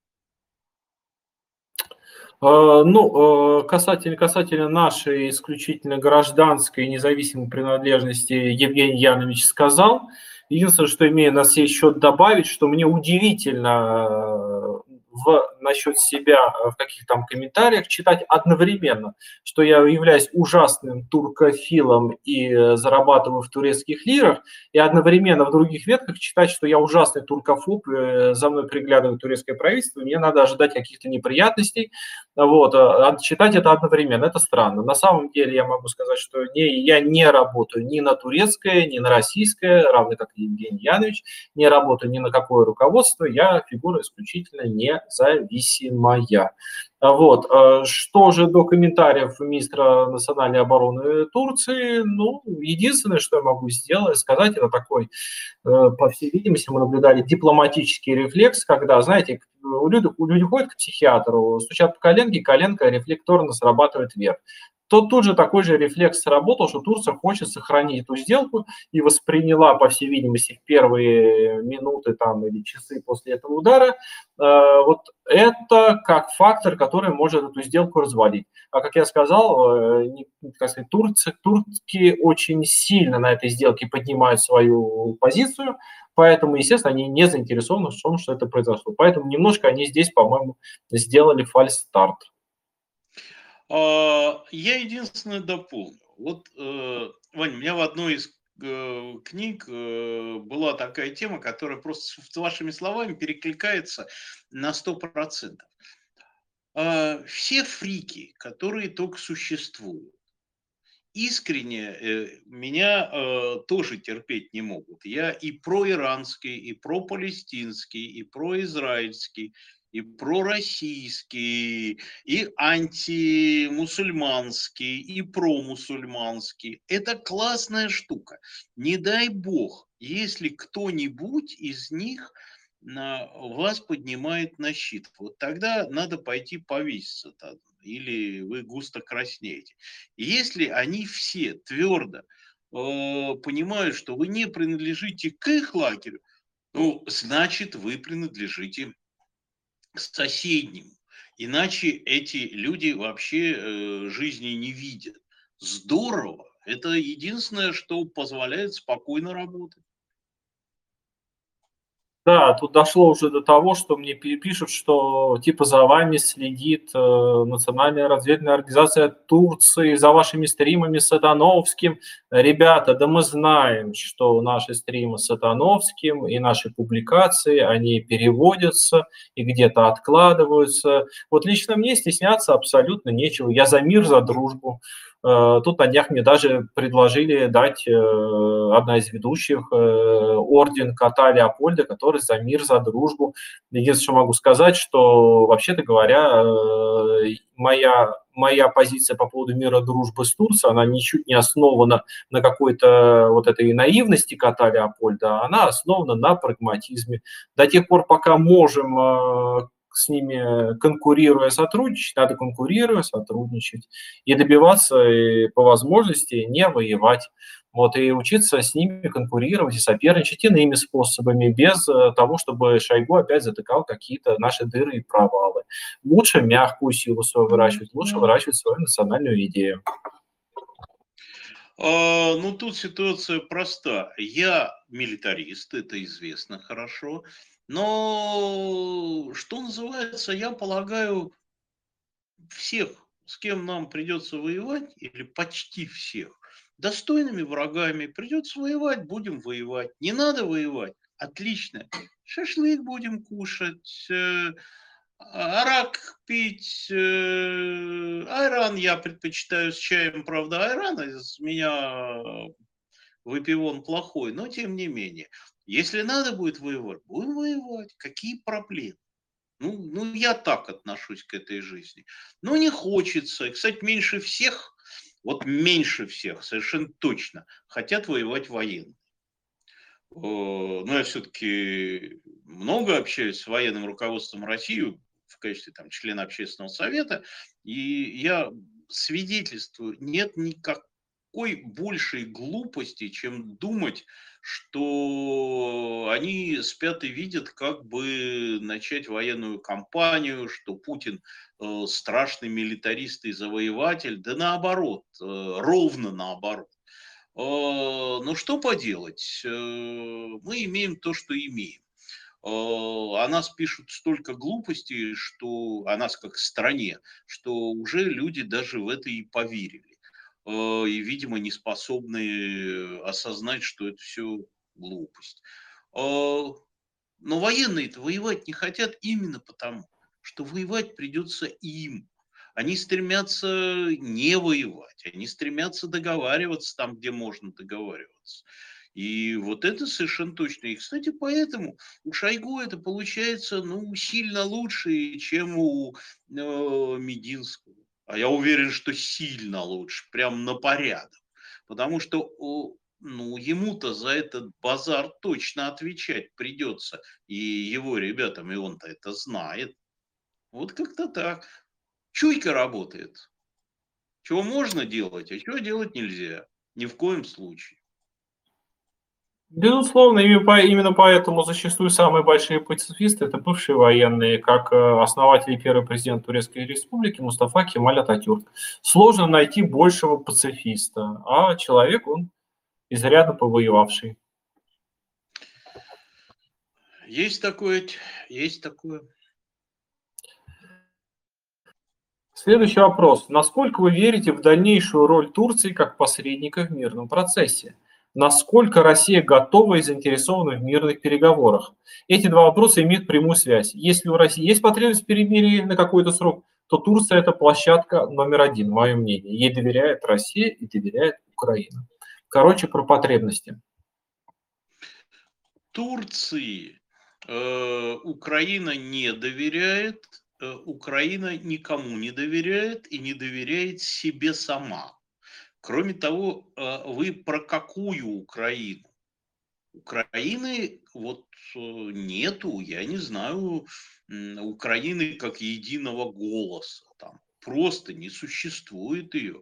Касательно нашей исключительно гражданской и независимой принадлежности Евгений Янович сказал. Единственное, что имею на сей счет добавить, что мне удивительно насчет себя в каких-то там комментариях читать одновременно, что я являюсь ужасным туркофилом и зарабатываю в турецких лирах, и одновременно в других ветках читать, что я ужасный туркофоб, за мной приглядывает турецкое правительство, мне надо ожидать каких-то неприятностей, вот, читать это одновременно, это странно. На самом деле я могу сказать, что я не работаю ни на турецкое, ни на российское, равно как и Евгений Янович, не работаю ни на какое руководство, я фигура исключительно независимая. Вот. Что же до комментариев министра национальной обороны Турции, ну, единственное, что я могу сделать, сказать, это такой, по всей видимости, мы наблюдали дипломатический рефлекс, когда, знаете, люди ходят к психиатру, стучат по коленке, коленка рефлекторно срабатывает вверх. Тут же такой же рефлекс сработал, что Турция хочет сохранить эту сделку и восприняла, по всей видимости, в первые минуты там, или часы после этого удара вот это как фактор, который может эту сделку развалить. А как я сказал, как сказать, турки очень сильно на этой сделке поднимают свою позицию, поэтому, естественно, они не заинтересованы в том, что это произошло. Поэтому немножко они здесь, по-моему, сделали фальстарт. Я единственное дополню. Вот, Вань, у меня в одной из книг была такая тема, которая просто с вашими словами перекликается на 100%. Все фрики, которые только существуют, искренне меня тоже терпеть не могут. Я и проиранский, и пропалестинский, и произраильский, и пророссийский, и антимусульманский, и промусульманский. Это классная штука. Не дай бог, если кто-нибудь из них вас поднимает на щит. Вот тогда надо пойти повеситься. Или вы густо краснеете. Если они все твердо понимают, что вы не принадлежите к их лагерю, ну, значит, вы принадлежите к соседнему. Иначе эти люди вообще жизни не видят. Здорово. Это единственное, что позволяет спокойно работать. Да, тут дошло уже до того, что мне пишут, что типа за вами следит Национальная разведывательная организация Турции, за вашими стримами с Сатановским. Ребята, да мы знаем, что наши стримы с Сатановским и наши публикации, они переводятся и где-то откладываются. Вот лично мне стесняться абсолютно нечего. Я за мир, за дружбу. Тут на днях мне даже предложили дать одна из ведущих орден кота Леопольда, который за мир, за дружбу. Единственное, что могу сказать, что, вообще-то говоря, моя позиция по поводу мира, дружбы с Турцией, она ничуть не основана на какой-то вот этой наивности кота Леопольда, она основана на прагматизме. До тех пор, пока можем с ними конкурируя сотрудничать, надо конкурируя сотрудничать и добиваться по возможности не воевать. Вот, и учиться с ними конкурировать и соперничать иными способами, без того, чтобы Шойгу опять затыкал какие-то наши дыры и провалы. Лучше мягкую силу свою выращивать, лучше выращивать свою национальную идею. Ну, тут ситуация проста. Я милитарист, это известно хорошо. Но, что называется, я полагаю, всех, с кем нам придется воевать, или почти всех, достойными врагами придется воевать, будем воевать. Не надо воевать? Отлично. Шашлык будем кушать, арак пить, айран я предпочитаю с чаем, правда, айран из меня выпивон плохой, но тем не менее. Если надо будет воевать, будем воевать. Какие проблемы? Ну, я так отношусь к этой жизни. Но не хочется. И, кстати, меньше всех, вот меньше всех, совершенно точно, хотят воевать военные. Но я все-таки много общаюсь с военным руководством России в качестве там, члена общественного совета, и я свидетельствую, нет никакой большей глупости, чем думать, что они спят и видят, как бы начать военную кампанию, что Путин страшный милитарист и завоеватель, да наоборот, ровно наоборот. Ну что поделать, мы имеем то, что имеем. о нас пишут столько глупостей, что о нас как стране, что уже люди даже в это и поверили. И, видимо, не способны осознать, что это все глупость. Но военные-то воевать не хотят именно потому, что воевать придется им. Они стремятся не воевать, они стремятся договариваться там, где можно договариваться. И вот это совершенно точно. И, кстати, поэтому у Шойгу это получается, ну, сильно лучше, чем у Мединского. А я уверен, что сильно лучше, прям на порядок. Потому что ну, ему-то за этот базар точно отвечать придется. И его ребятам, и он-то это знает. Вот как-то так. Чуйка работает. Чего можно делать, а чего делать нельзя. Ни в коем случае. Безусловно, именно поэтому зачастую самые большие пацифисты – это бывшие военные, как основатель и первый президент Турецкой Республики Мустафа Кемаль Ататюрк. Сложно найти большего пацифиста, а человек, он изрядно повоевавший. Есть такое, есть такое. Следующий вопрос. Насколько вы верите в дальнейшую роль Турции как посредника в мирном процессе? Насколько Россия готова и заинтересована в мирных переговорах? Эти два вопроса имеют прямую связь. Если у России есть потребность в перемирии на какой-то срок, то Турция – это площадка номер один, мое мнение. Ей доверяет Россия и доверяет Украина. Короче, про потребности. Турции Украина не доверяет, Украина никому не доверяет и не доверяет себе сама. Кроме того, вы про какую Украину? Украины вот нету, я не знаю, Украины как единого голоса. Там просто не существует ее.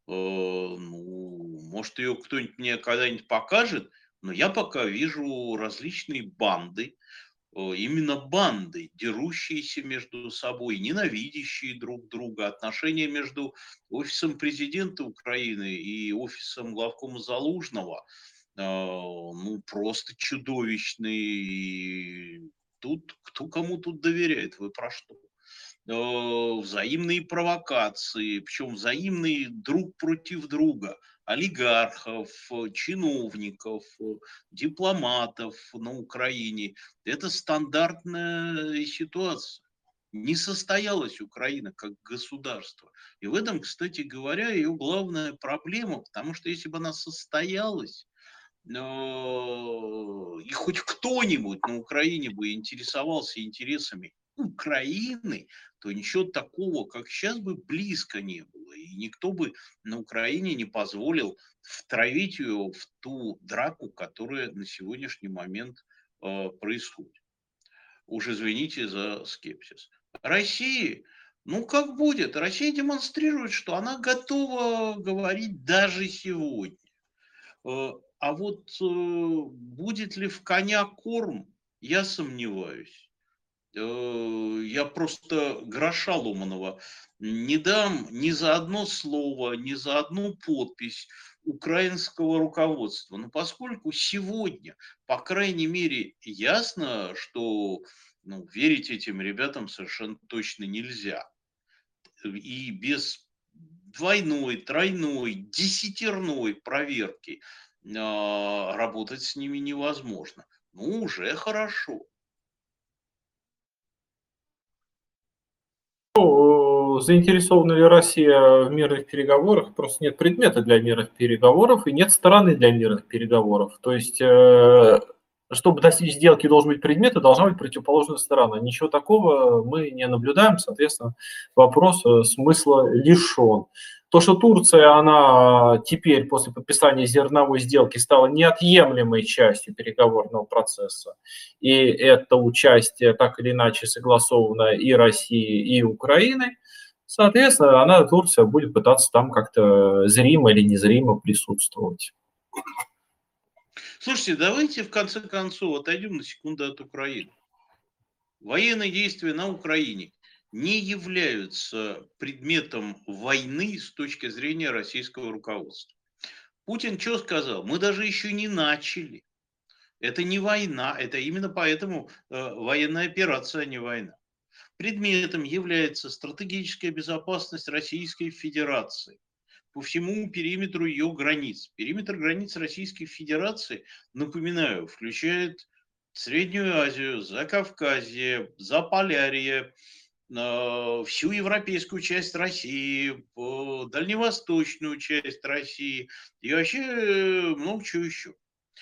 Ну, может, ее кто-нибудь мне когда-нибудь покажет, но я пока вижу различные банды, именно банды, дерущиеся между собой, ненавидящие друг друга. Отношения между офисом президента Украины и офисом главкома Залужного ну, просто чудовищные. И тут кто кому тут доверяет? Вы про что? Взаимные провокации, причем взаимные друг против друга, олигархов, чиновников, дипломатов на Украине. Это стандартная ситуация. Не состоялась Украина как государство. И в этом, кстати говоря, ее главная проблема, потому что если бы она состоялась, и хоть кто-нибудь на Украине бы интересовался интересами Украины, то ничего такого, как сейчас, бы близко не было. И никто бы на Украине не позволил втравить ее в ту драку, которая на сегодняшний момент происходит. Уж извините за скепсис. России, ну как будет? Россия демонстрирует, что она готова говорить даже сегодня. А вот будет ли в коня корм, я сомневаюсь. Я просто гроша ломаного не дам ни за одно слово, ни за одну подпись украинского руководства. Но поскольку сегодня, по крайней мере, ясно, что ну, верить этим ребятам совершенно точно нельзя. И без двойной, тройной, десятерной проверки работать с ними невозможно. Ну, уже хорошо. Заинтересована ли Россия в мирных переговорах? Просто нет предмета для мирных переговоров и нет стороны для мирных переговоров. То есть, чтобы достичь сделки, должен быть предмет и должна быть противоположная сторона. Ничего такого мы не наблюдаем, соответственно, вопрос смысла лишен. То, что Турция, она теперь после подписания зерновой сделки стала неотъемлемой частью переговорного процесса, и это участие так или иначе согласовано и Россией, и Украиной, соответственно, она, Турция, будет пытаться там как-то зримо или незримо присутствовать. Слушайте, давайте в конце концов отойдем на секунду от Украины. Военные действия на Украине не являются предметом войны с точки зрения российского руководства. Путин что сказал? Мы даже еще не начали. Это не война, это именно поэтому военная операция, а не война. Предметом является стратегическая безопасность Российской Федерации по всему периметру ее границ. Периметр границ Российской Федерации, напоминаю, включает Среднюю Азию, Закавказье, Заполярье, всю европейскую часть России, дальневосточную часть России и вообще много чего еще.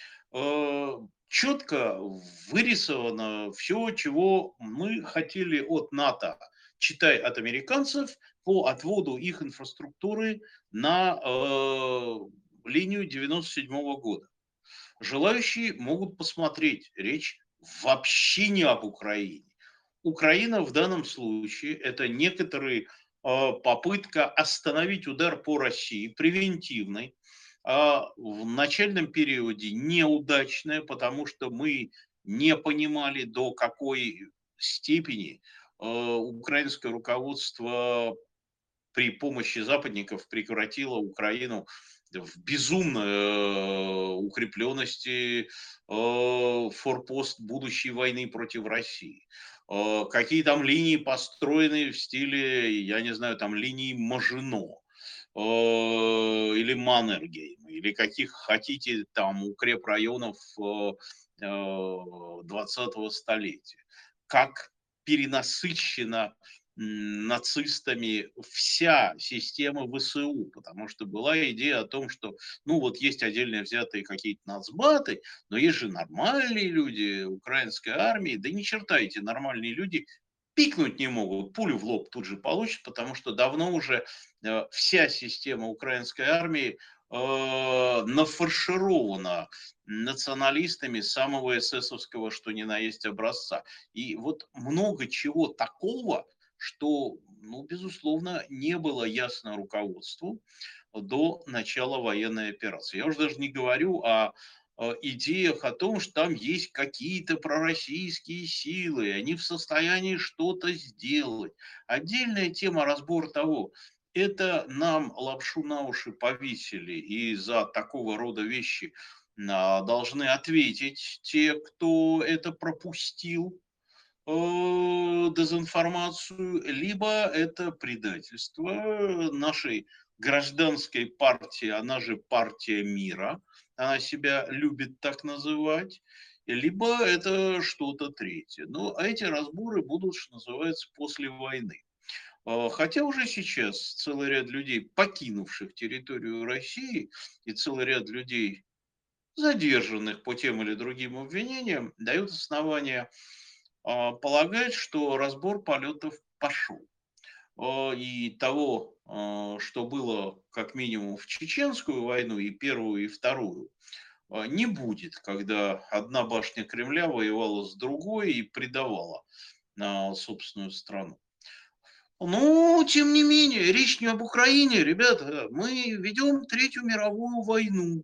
Четко вырисовано все, чего мы хотели от НАТО, читай от американцев, по отводу их инфраструктуры на линию 97 года. Желающие могут посмотреть. Речь вообще не об Украине. Украина в данном случае это некоторые попытка остановить удар по России, превентивный, в начальном периоде неудачная, потому что мы не понимали, до какой степени украинское руководство при помощи западников превратило Украину в безумной укрепленности форпост будущей войны против России. Какие там линии построены в стиле, я не знаю, там линии Мажино или Маннергейм, или каких хотите там укрепрайонов 20-го столетия. Как перенасыщена нацистами вся система ВСУ, потому что была идея о том, что, ну вот есть отдельно взятые какие-то нацбаты, но есть же нормальные люди украинской армии, да ни черта эти нормальные люди пикнуть не могут, пулю в лоб тут же получат, потому что давно уже вся система украинской армии нафарширована националистами самого эсэсовского, что ни на есть образца. И вот много чего такого, что, ну, безусловно, не было ясно руководству до начала военной операции. Я уже даже не говорю о идеях о том, что там есть какие-то пророссийские силы, они в состоянии что-то сделать. Отдельная тема разбор того, это нам лапшу на уши повесили, и за такого рода вещи должны ответить те, кто это пропустил, дезинформацию, либо это предательство нашей гражданской партии, она же партия мира, она себя любит так называть, либо это что-то третье. Но эти разборы будут, что называется, после войны. Хотя уже сейчас целый ряд людей, покинувших территорию России, и целый ряд людей, задержанных по тем или другим обвинениям, дают основания полагать, что разбор полетов пошел. И того, что было как минимум в Чеченскую войну, и первую, и вторую, не будет, когда одна башня Кремля воевала с другой и предавала собственную страну. Но, тем не менее, речь не об Украине, ребята. Мы ведем Третью мировую войну.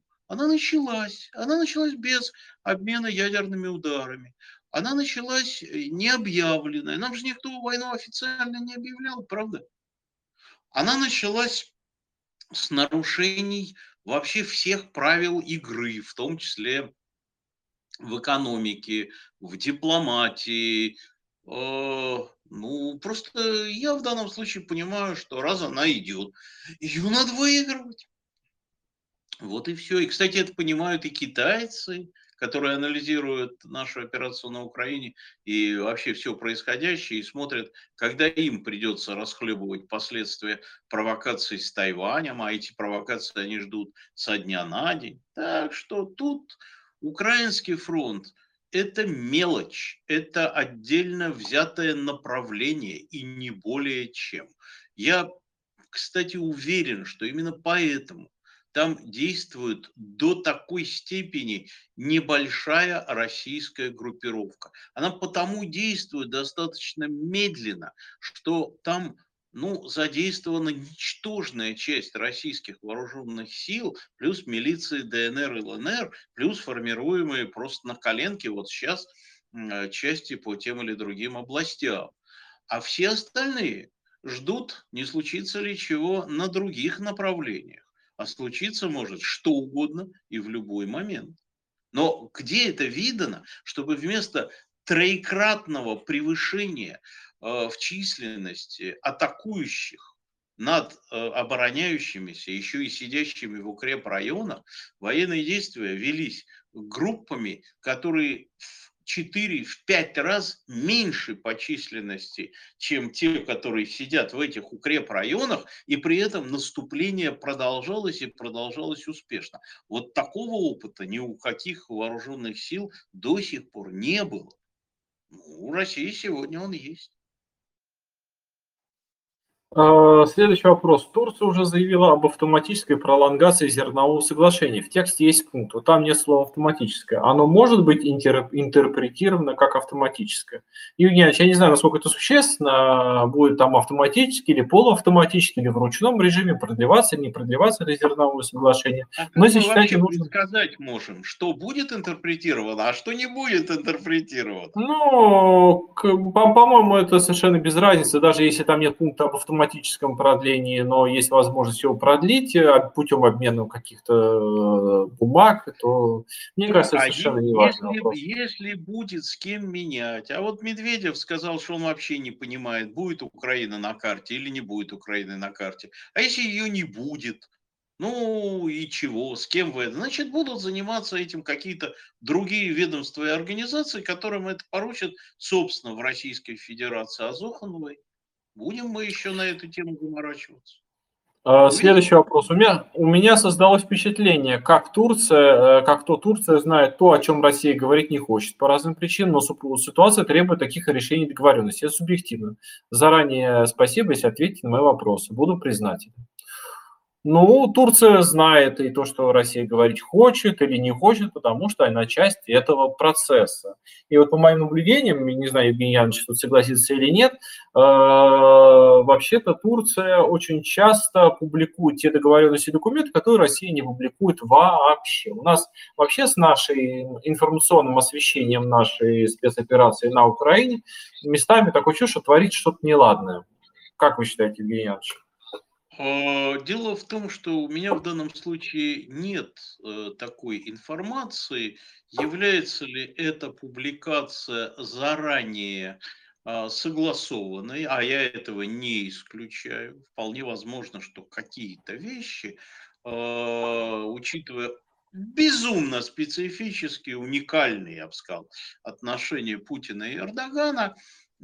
Она началась без обмена ядерными ударами. Она началась необъявленная. Нам же никто войну официально не объявлял, правда? Она началась с нарушений вообще всех правил игры, в том числе в экономике, в дипломатии. Ну, просто я в данном случае понимаю, что раз она идет, ее надо выигрывать. Вот и все. И, кстати, это понимают и китайцы, которые анализируют нашу операцию на Украине и вообще все происходящее, и смотрят, когда им придется расхлебывать последствия провокаций с Тайванем, а эти провокации они ждут со дня на день. Так что тут украинский фронт – это мелочь, это отдельно взятое направление и не более чем. Я, кстати, уверен, что именно поэтому там действует до такой степени небольшая российская группировка. Она потому действует достаточно медленно, что там, ну, задействована ничтожная часть российских вооруженных сил, плюс милиции ДНР и ЛНР, плюс формируемые просто на коленке вот сейчас части по тем или другим областям. А все остальные ждут, не случится ли чего на других направлениях. А случиться может что угодно и в любой момент. Но где это видано, чтобы вместо троекратного превышения в численности атакующих над обороняющимися, еще и сидящими в укрепрайонах, военные действия велись группами, которые в 4-5 раз меньше по численности, чем те, которые сидят в этих укрепрайонах, и при этом наступление продолжалось и продолжалось успешно. Вот такого опыта ни у каких вооруженных сил до сих пор не было. У России сегодня он есть. Следующий вопрос. Турция уже заявила об автоматической пролонгации зернового соглашения. В тексте есть пункт, вот там нет слова автоматическое. Оно может быть интерпретировано как автоматическое. Евгений Ильич, я не знаю, насколько это существенно, будет там автоматически или полуавтоматически, или в ручном режиме продлеваться, не продлеваться это зерновое соглашение. А Но как если мы считаете, вообще нужно... предсказать можем, что будет интерпретировано, а что не будет интерпретировано? Ну, по-моему, это совершенно без разницы, даже если там нет пункта об автоматическом продлении, но есть возможность его продлить путем обмена каких-то бумаг, то, мне кажется, это А совершенно не важный вопрос. если будет с кем менять, а вот Медведев сказал, что он вообще не понимает, будет Украина на карте или не будет Украины на карте. А если ее не будет, ну и чего, с кем вы это? Значит, будут заниматься этим какие-то другие ведомства и организации, которым это поручат, собственно, в Российской Федерации Азохановой. Будем мы еще на эту тему заморачиваться. Увидим. Следующий вопрос. У меня создалось впечатление, как то Турция знает то, о чем Россия говорить не хочет по разным причинам, но ситуация требует таких решений договоренности. Это субъективно. Заранее спасибо, если ответите на мои вопросы. Буду признателен. Ну, Турция знает и то, что Россия говорить хочет или не хочет, потому что она часть этого процесса. И вот по моим наблюдениям, не знаю, Евгений Янович тут согласится или нет, вообще-то Турция очень часто публикует те договоренности и документы, которые Россия не публикует вообще. У нас вообще с нашим информационным освещением нашей спецоперации на Украине местами такое чувство, что творится что-то неладное. Как вы считаете, Евгений Янович? Дело в том, что у меня в данном случае нет такой информации, является ли эта публикация заранее согласованной, а я этого не исключаю. Вполне возможно, что какие-то вещи, учитывая безумно специфические, уникальные, я бы сказал, отношения Путина и Эрдогана,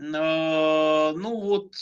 ну вот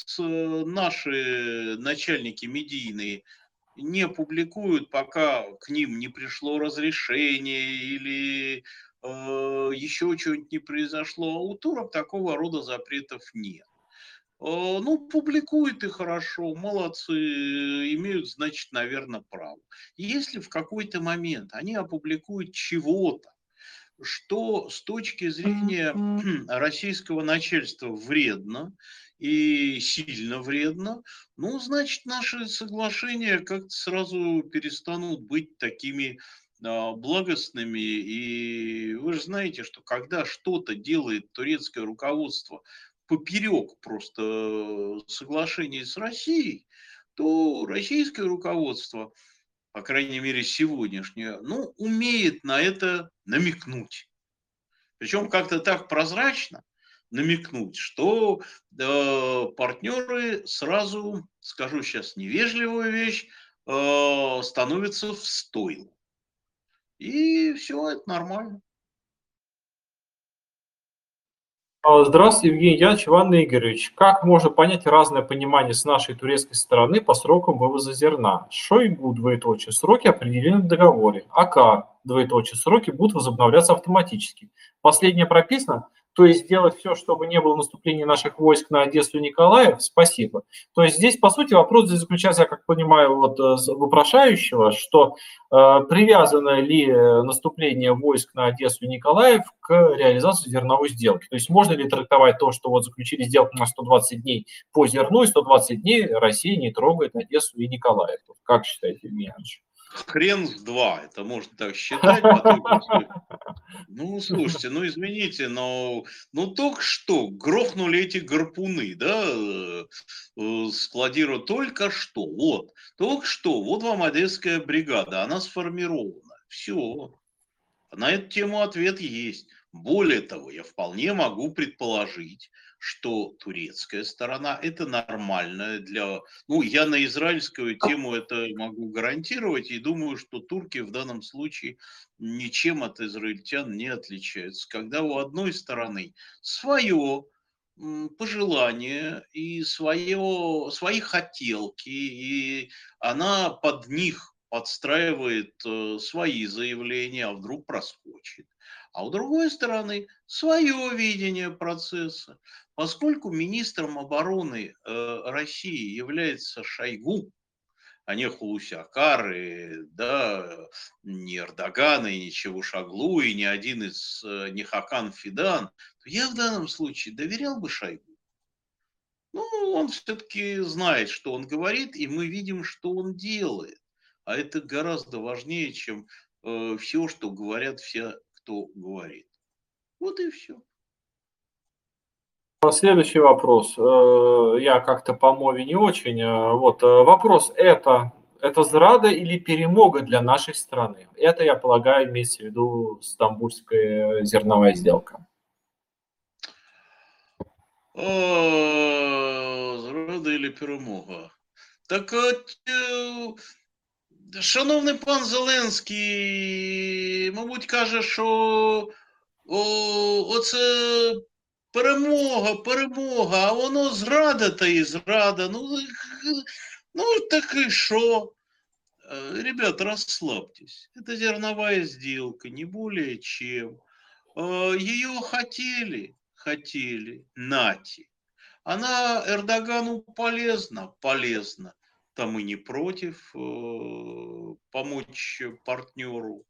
наши начальники медийные не публикуют, пока к ним не пришло разрешение или еще что-нибудь не произошло. А у турок такого рода запретов нет. Ну, публикуют и хорошо, молодцы, имеют, значит, наверное, право. Если в какой-то момент они опубликуют чего-то, что с точки зрения российского начальства вредно и сильно вредно, ну, значит, наши соглашения как-то сразу перестанут быть такими благостными. И вы же знаете, что когда что-то делает турецкое руководство поперек просто соглашений с Россией, то российское руководство, по крайней мере, сегодняшнее, ну, умеет на это намекнуть. Причем как-то так прозрачно намекнуть, что партнеры сразу, скажу сейчас невежливую вещь, становятся в стойло. И все, это нормально. Здравствуйте, Евгений Янович, Иван Игоревич. Как можно понять разное понимание с нашей и турецкой стороны по срокам вывоза зерна? Шойгу, двоеточие, сроки определены в договоре. АК, двоеточие, сроки будут возобновляться автоматически. Последнее прописано, то есть сделать все, чтобы не было наступления наших войск на Одессу и Николаев, спасибо. То есть здесь, по сути, вопрос здесь заключается, я как понимаю, вот вопрошающего, что привязано ли наступление войск на Одессу и Николаев к реализации зерновой сделки. То есть можно ли трактовать то, что вот заключили сделку на 120 дней по зерну, и 120 дней Россия не трогает Одессу и Николаев. Как считаете, Евгений Иванович? Хрен в два, это можно так считать. По той простой. Ну, слушайте, ну извините, но ну только что грохнули эти гарпуны, да, складируют только что, вот вам Одесская бригада, она сформирована, все. На эту тему ответ есть. Более того, я вполне могу предположить, что турецкая сторона это нормальная для... Ну, я на израильскую тему это могу гарантировать и думаю, что турки в данном случае ничем от израильтян не отличаются. Когда у одной стороны свое пожелание и свои хотелки, и она под них подстраивает свои заявления, а вдруг проскочит. А у другой стороны свое видение процесса. Поскольку министром обороны России является Шойгу, а не Хулусякар, и, да, не Эрдоган, и не Чавушоглу, и ни один из не Хакан Фидан, то я в данном случае доверял бы Шойгу. Ну, он все-таки знает, что он говорит, и мы видим, что он делает. А это гораздо важнее, чем все, что говорят все, кто говорит. Вот и все. Следующий вопрос. Я как-то по мове не очень. Вот вопрос: это зрада или перемога для нашей страны? Это, я полагаю, имеется в виду стамбульская зерновая сделка. Зрада или перемога? Так, шановний пан Зеленський, мабуть, каже, що оце перемога, а воно зрада та і зрада. Ну так и що? Ребята, расслабьтесь. Это зерновая сделка, не более чем. Ее хотели, нате. Она Эрдогану полезна. Там и не против помочь партнеру.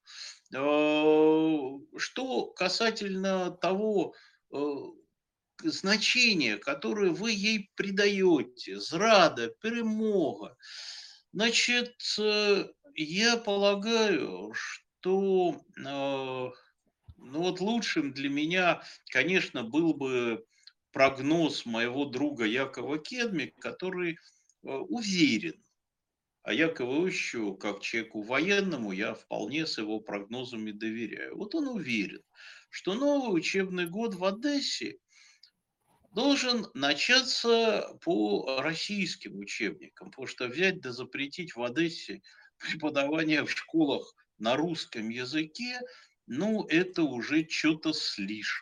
Что касательно того значения, которое вы ей придаете, зрада, перемога, значит, я полагаю, что ну вот лучшим для меня, конечно, был бы прогноз моего друга Якова Кедми, который уверен, а Якову Ивановичу, как человеку военному, я вполне с его прогнозами доверяю. Вот он уверен, что новый учебный год в Одессе должен начаться по российским учебникам, потому что взять да запретить в Одессе преподавание в школах на русском языке, ну, это уже что-то слишком.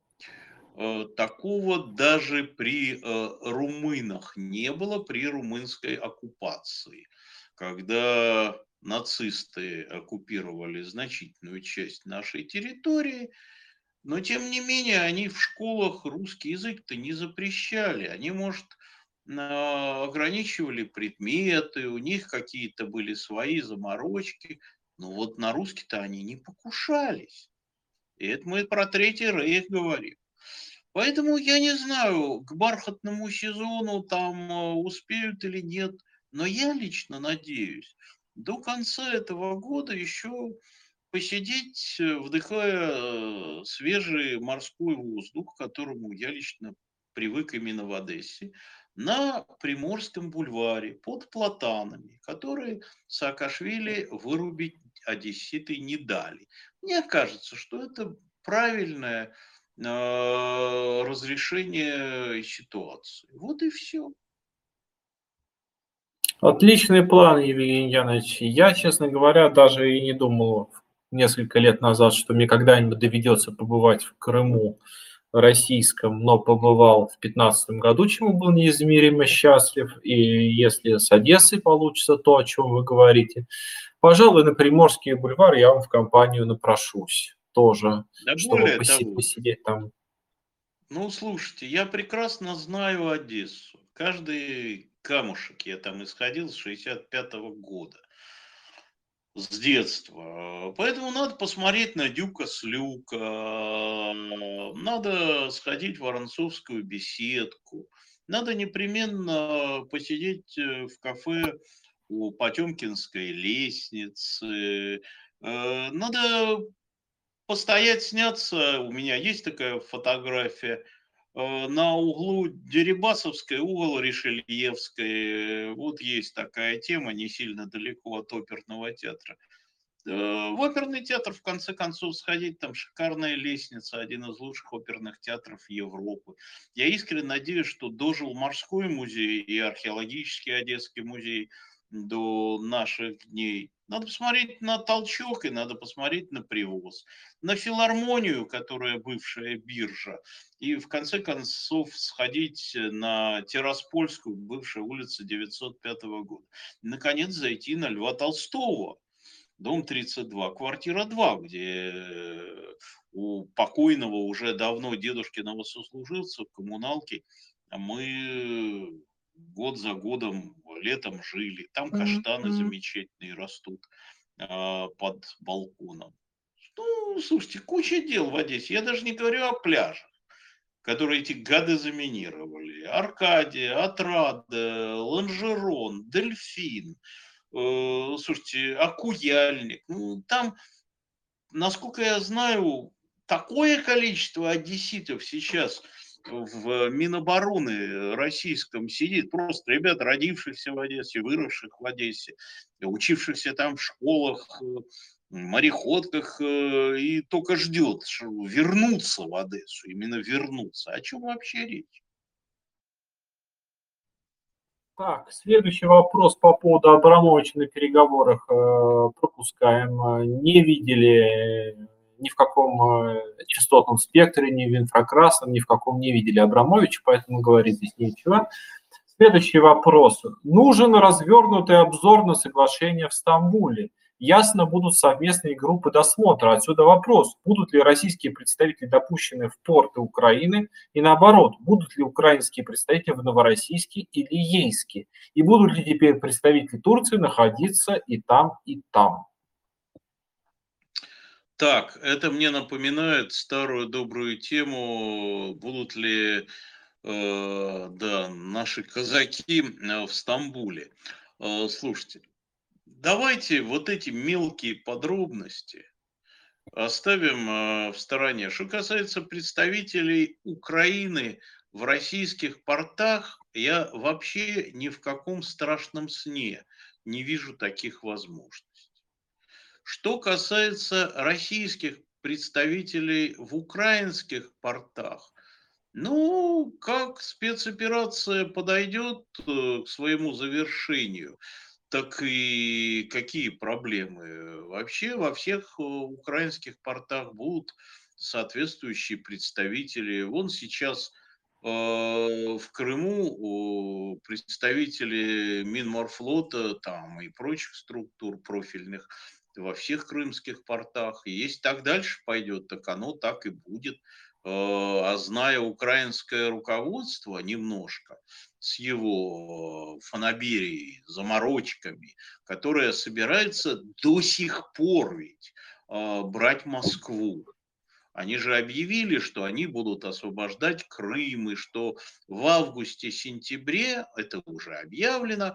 Такого даже при румынах не было при румынской оккупации, когда нацисты оккупировали значительную часть нашей территории, но тем не менее они в школах русский язык-то не запрещали. Они, может, ограничивали предметы, у них какие-то были свои заморочки, но вот на русский-то они не покушались. И это мы про Третий Рейх говорим. Поэтому я не знаю, к бархатному сезону там успеют или нет, но я лично надеюсь, до конца этого года еще посидеть, вдыхая свежий морской воздух, к которому я лично привык именно в Одессе, на Приморском бульваре под платанами, которые Саакашвили вырубить одесситы не дали. Мне кажется, что это правильное разрешение ситуации. Вот и все. Отличный план, Евгений Янович. Я, честно говоря, даже и не думал несколько лет назад, что мне когда-нибудь доведется побывать в Крыму российском, но побывал в 2015 году, чему был неизмеримо счастлив. И если с Одессой получится то, о чем вы говорите, пожалуй, на Приморский бульвар я вам в компанию напрошусь тоже, Да чтобы более того, посидеть там. ну слушайте, я прекрасно знаю Одессу. Каждый камушек я там исходил с 65-го года. С детства. Поэтому надо посмотреть на Дюка Слюка, надо сходить в Воронцовскую беседку, надо непременно посидеть в кафе у Потемкинской лестницы, надо постоять, сняться. У меня есть такая фотография на углу Дерибасовской, угол Ришельевской. Вот есть такая тема, не сильно далеко от оперного театра. В оперный театр, в конце концов, сходить, там шикарная лестница, один из лучших оперных театров Европы. Я искренне надеюсь, что дожил морской музей и археологический Одесский музей до наших дней. Надо посмотреть на Толчок и надо посмотреть на Привоз, на филармонию, которая бывшая биржа, и в конце концов сходить на Тираспольскую, бывшая улица 905 года. Наконец зайти на Льва Толстого, дом 32, квартира 2, где у покойного уже давно дедушкиного сослуживца в коммуналке мы год за годом летом жили. Там каштаны замечательные растут под балконом. Ну, слушайте, куча дел в Одессе. Я даже не говорю о пляжах, которые эти гады заминировали. Аркадия, Отрада, Ланжерон, Дельфин. Слушайте, Акуяльник. Ну, там, насколько я знаю, такое количество одесситов сейчас в Минобороны российском сидит. Просто ребят, родившихся в Одессе, выросших в Одессе, учившихся там в школах, мореходках, и только ждет вернуться в Одессу, именно вернуться. О чем вообще речь? Так, следующий вопрос по поводу Абрамовича на переговорах пропускаем. Не видели ни в каком частотном спектре, ни в инфракрасном, ни в каком не видели Абрамовича, поэтому говорить здесь нечего. Следующий вопрос. Нужен развернутый обзор на соглашение в Стамбуле. Ясно, будут совместные группы досмотра. Отсюда вопрос, будут ли российские представители допущены в порты Украины и наоборот, будут ли украинские представители в Новороссийске или Ейске. И будут ли теперь представители Турции находиться и там, и там. Так, это мне напоминает старую добрую тему, будут ли да, наши казаки в Стамбуле. Слушайте, давайте вот эти мелкие подробности оставим в стороне. Что касается представителей Украины в российских портах, я вообще ни в каком страшном сне не вижу таких возможностей. Что касается российских представителей в украинских портах, ну, как спецоперация подойдет к своему завершению, так и какие проблемы? Вообще во всех украинских портах будут соответствующие представители. Вон сейчас в Крыму представители Минморфлота там и прочих структур профильных во всех крымских портах. И если так дальше пойдет, так оно так и будет. А зная украинское руководство немножко, с его фанаберией, заморочками, которая собирается до сих пор ведь брать Москву. Они же объявили, что они будут освобождать Крым, и что в августе-сентябре, это уже объявлено,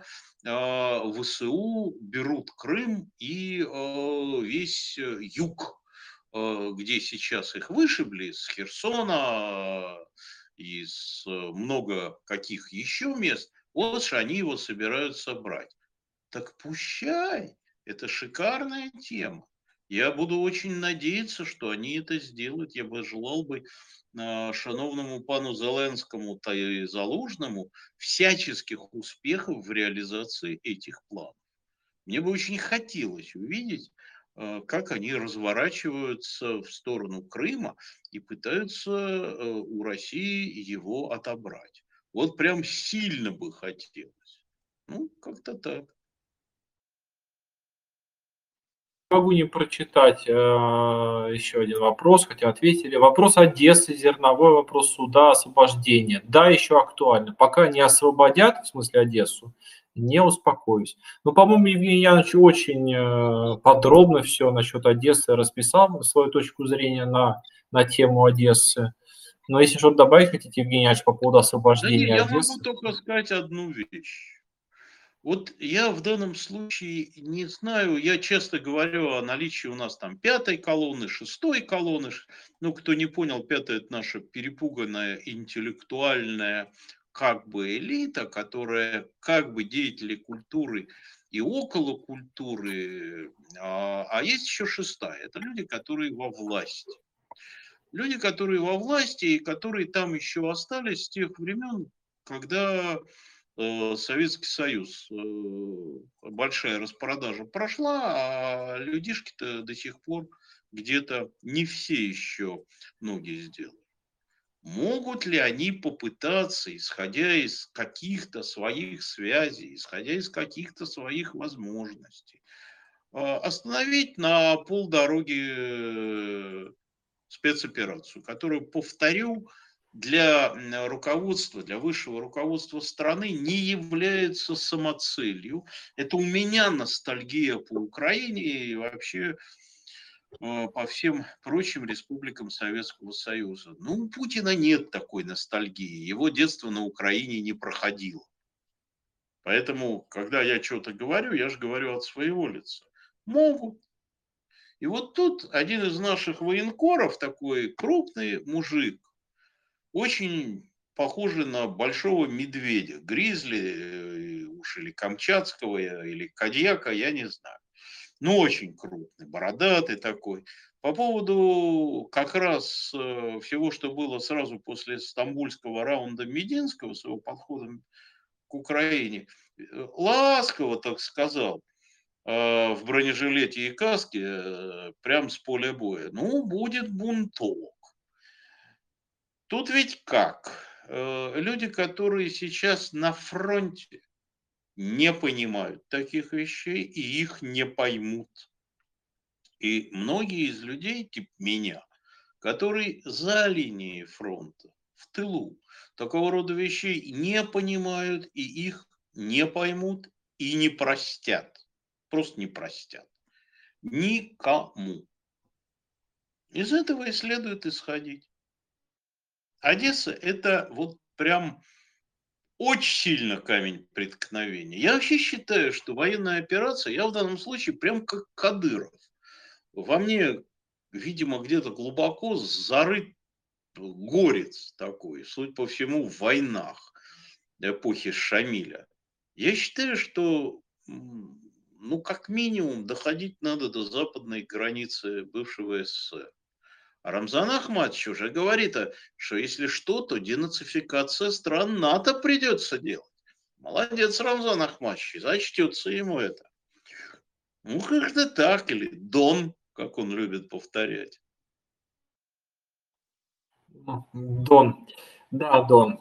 ВСУ берут Крым и весь юг, где сейчас их вышибли, с Херсона, из много каких еще мест, вот же они его собираются брать. Так пущай, это шикарная тема. Я буду очень надеяться, что они это сделают. Я бы желал бы шановному пану Зеленскому та и Залужному всяческих успехов в реализации этих планов. Мне бы очень хотелось увидеть, как они разворачиваются в сторону Крыма и пытаются у России его отобрать. Вот прям сильно бы хотелось. Ну, как-то так. Могу не прочитать еще один вопрос, хотя ответили. Вопрос Одессы, зерновой вопрос суда, освобождения. Да, еще актуально. Пока не освободят, в смысле Одессу, не успокоюсь. Но, по-моему, Евгений Янович очень подробно все насчет Одессы расписал, свою точку зрения на тему Одессы. Но если что-то добавить хотите, Евгений Янович, по поводу Да нет, освобождения я Одессы? могу только сказать одну вещь. Вот я в данном случае не знаю, я часто говорю о наличии у нас там пятой колонны, шестой колонны. Ну, кто не понял, пятая – это наша перепуганная интеллектуальная как бы элита, которая как бы деятели культуры и около культуры, а есть еще шестая. Это люди, которые во власти. Люди, которые во власти и которые там еще остались с тех времен, когда Советский Союз, большая распродажа прошла, а людишки-то до сих пор где-то не все еще ноги сделали. Могут ли они попытаться, исходя из каких-то своих связей, исходя из каких-то своих возможностей, остановить на полдороги спецоперацию, которую, повторю, для руководства, для высшего руководства страны не является самоцелью. Это у меня ностальгия по Украине и вообще по всем прочим республикам Советского Союза. Ну, у Путина нет такой ностальгии. Его детство на Украине не проходило. Поэтому, когда я что-то говорю, я же говорю от своего лица. Могут. И вот тут один из наших военкоров, такой крупный мужик, очень похожий на большого медведя, гризли, уж или камчатского, или кадьяка, я не знаю. Ну, очень крупный, бородатый такой. По поводу как раз всего, что было сразу после стамбульского раунда Мединского с его подходом к Украине, ласково так сказал, в бронежилете и каске, прям с поля боя. Ну, будет бунток. Тут ведь как? Люди, которые сейчас на фронте, не понимают таких вещей и их не поймут. И многие из людей, типа меня, которые за линией фронта, в тылу, такого рода вещей не понимают и их не поймут и не простят. Просто не простят. Никому. Из этого и следует исходить. Одесса – это вот прям очень сильно камень преткновения. Я вообще считаю, что военная операция, я в данном случае прям как Кадыров. Во мне, видимо, где-то глубоко зарыт горец такой, судя по всему, в войнах эпохи Шамиля. Я считаю, что, ну, как минимум, доходить надо до западной границы бывшего СССР. А Рамзан Ахматович уже говорит, что если что, то денацификация стран НАТО придется делать. Молодец, Рамзан Ахматович, зачтется ему это. Ну, как-то так, или Дон, как он любит повторять. Дон. Да, Дон.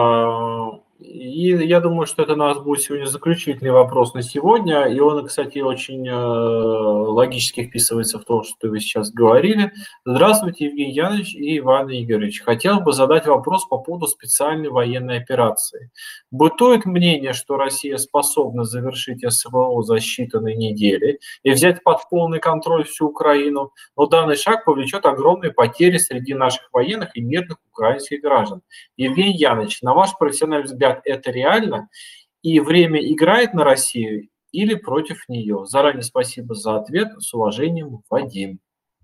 И я думаю, что это у нас будет сегодня заключительный вопрос на сегодня. И он, кстати, очень логически вписывается в то, что вы сейчас говорили. Здравствуйте, Евгений Янович и Иван Игоревич. Хотел бы задать вопрос по поводу специальной военной операции. Бытует мнение, что Россия способна завершить СВО за считанные недели и взять под полный контроль всю Украину, но данный шаг повлечет огромные потери среди наших военных и мирных украинских граждан. Евгений Янович, на ваш профессиональный взгляд, это реально? И время играет на Россию или против нее? Заранее спасибо за ответ. С уважением, Вадим.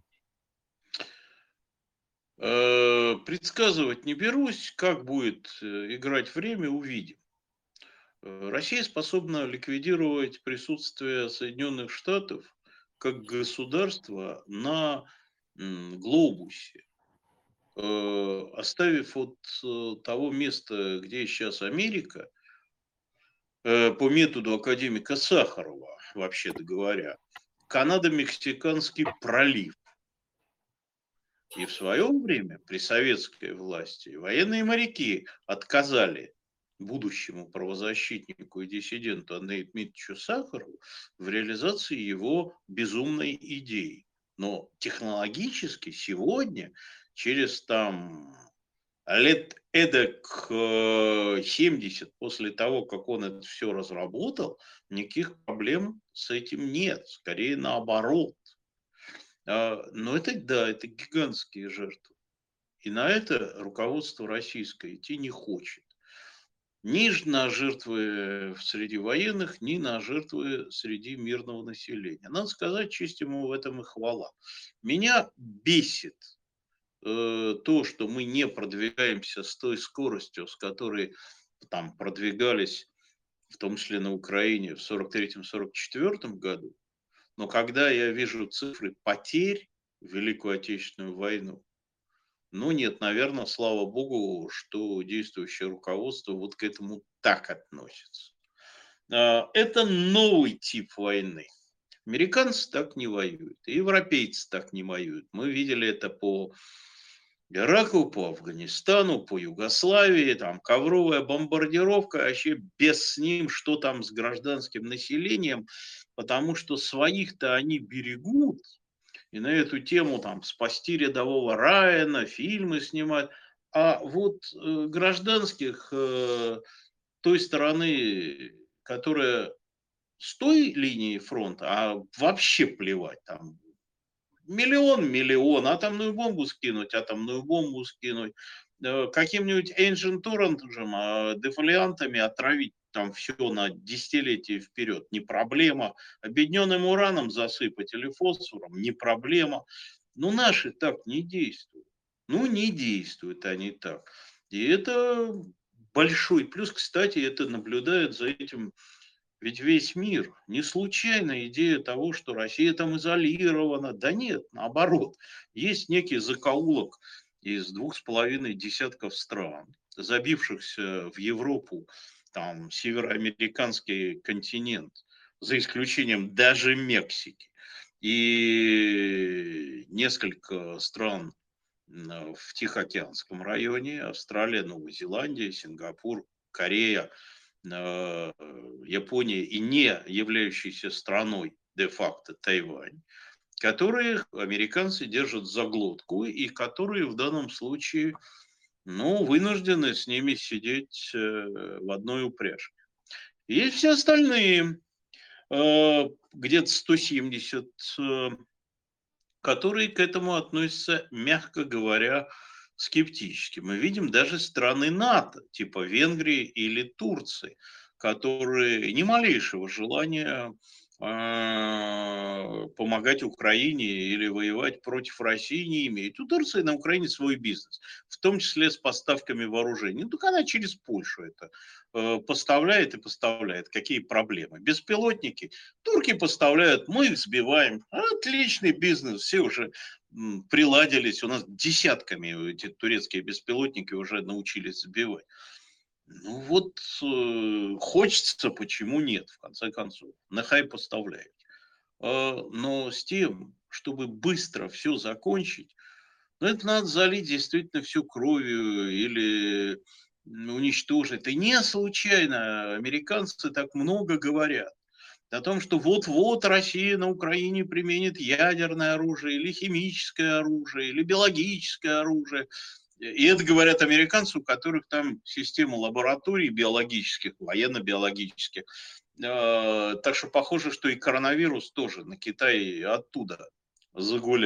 Предсказывать не берусь, как будет играть время, увидим. Россия способна ликвидировать присутствие Соединенных Штатов как государства на глобусе, оставив от того места, где сейчас Америка, по методу академика Сахарова, вообще-то говоря, Канадо-Мексиканский пролив. И в свое время при советской власти военные моряки отказали будущему правозащитнику и диссиденту Андрею Дмитриевичу Сахарову в реализации его безумной идеи. Но технологически сегодня, через там лет эдак 70 после того, как он это все разработал, никаких проблем с этим нет. Скорее наоборот. Но это, да, это гигантские жертвы. И на это руководство российское идти не хочет. Ни на жертвы среди военных, ни на жертвы среди мирного населения. Надо сказать, честь ему в этом и хвала. Меня бесит то, что мы не продвигаемся с той скоростью, с которой там продвигались, в том числе на Украине, в 1943-1944 году. Но когда я вижу цифры потерь в Великую Отечественную войну, ну нет, наверное, слава богу, что действующее руководство вот к этому так относится. Это новый тип войны. Американцы так не воюют, и европейцы так не воюют. Мы видели это по Ираку, по Афганистану, по Югославии, там ковровая бомбардировка, вообще без с ним, что там с гражданским населением, потому что своих-то они берегут, и на эту тему там спасти рядового Райана, фильмы снимают, а вот гражданских той стороны, которая с той линии фронта, а вообще плевать, там миллион, атомную бомбу скинуть, каким-нибудь Ancient Torrent, дефолиантами отравить там все на десятилетия вперед, не проблема. Объединенным ураном засыпать или фосфором, не проблема. Но наши так не действуют. Ну, не действуют они так. И это большой плюс. Кстати, это наблюдает за этим ведь весь мир. Не случайно идея того, что Россия там изолирована. Да нет, наоборот. Есть некий закоулок из 2,5 десятков стран, забившихся в Европу, там, североамериканский континент, за исключением даже Мексики, и несколько стран в Тихоокеанском районе, Австралия, Новая Зеландия, Сингапур, Корея, Япония и не являющейся страной де-факто Тайвань, которые американцы держат за глотку и которые в данном случае, ну, вынуждены с ними сидеть в одной упряжке. Есть все остальные, где-то 170, которые к этому относятся, мягко говоря, скептически. Мы видим даже страны НАТО, типа Венгрии или Турции, которые ни малейшего желания помогать Украине или воевать против России не имеют. У Турции на Украине свой бизнес, в том числе с поставками вооружений. Ну, только она через Польшу это поставляет и поставляет. Какие проблемы? Беспилотники турки поставляют, мы их сбиваем. Отличный бизнес, все уже приладились. У нас десятками эти турецкие беспилотники уже научились сбивать. Ну вот, хочется, почему нет, в конце концов. Нехай поставляют. Но с тем, чтобы быстро все закончить, ну, это надо залить действительно всю кровью или уничтожить. И не случайно американцы так много говорят о том, что вот-вот Россия на Украине применит ядерное оружие, или химическое оружие, или биологическое оружие. И это говорят американцы, у которых там система лабораторий биологических, военно-биологических. Так что похоже, что и коронавирус тоже на Китай оттуда загулял.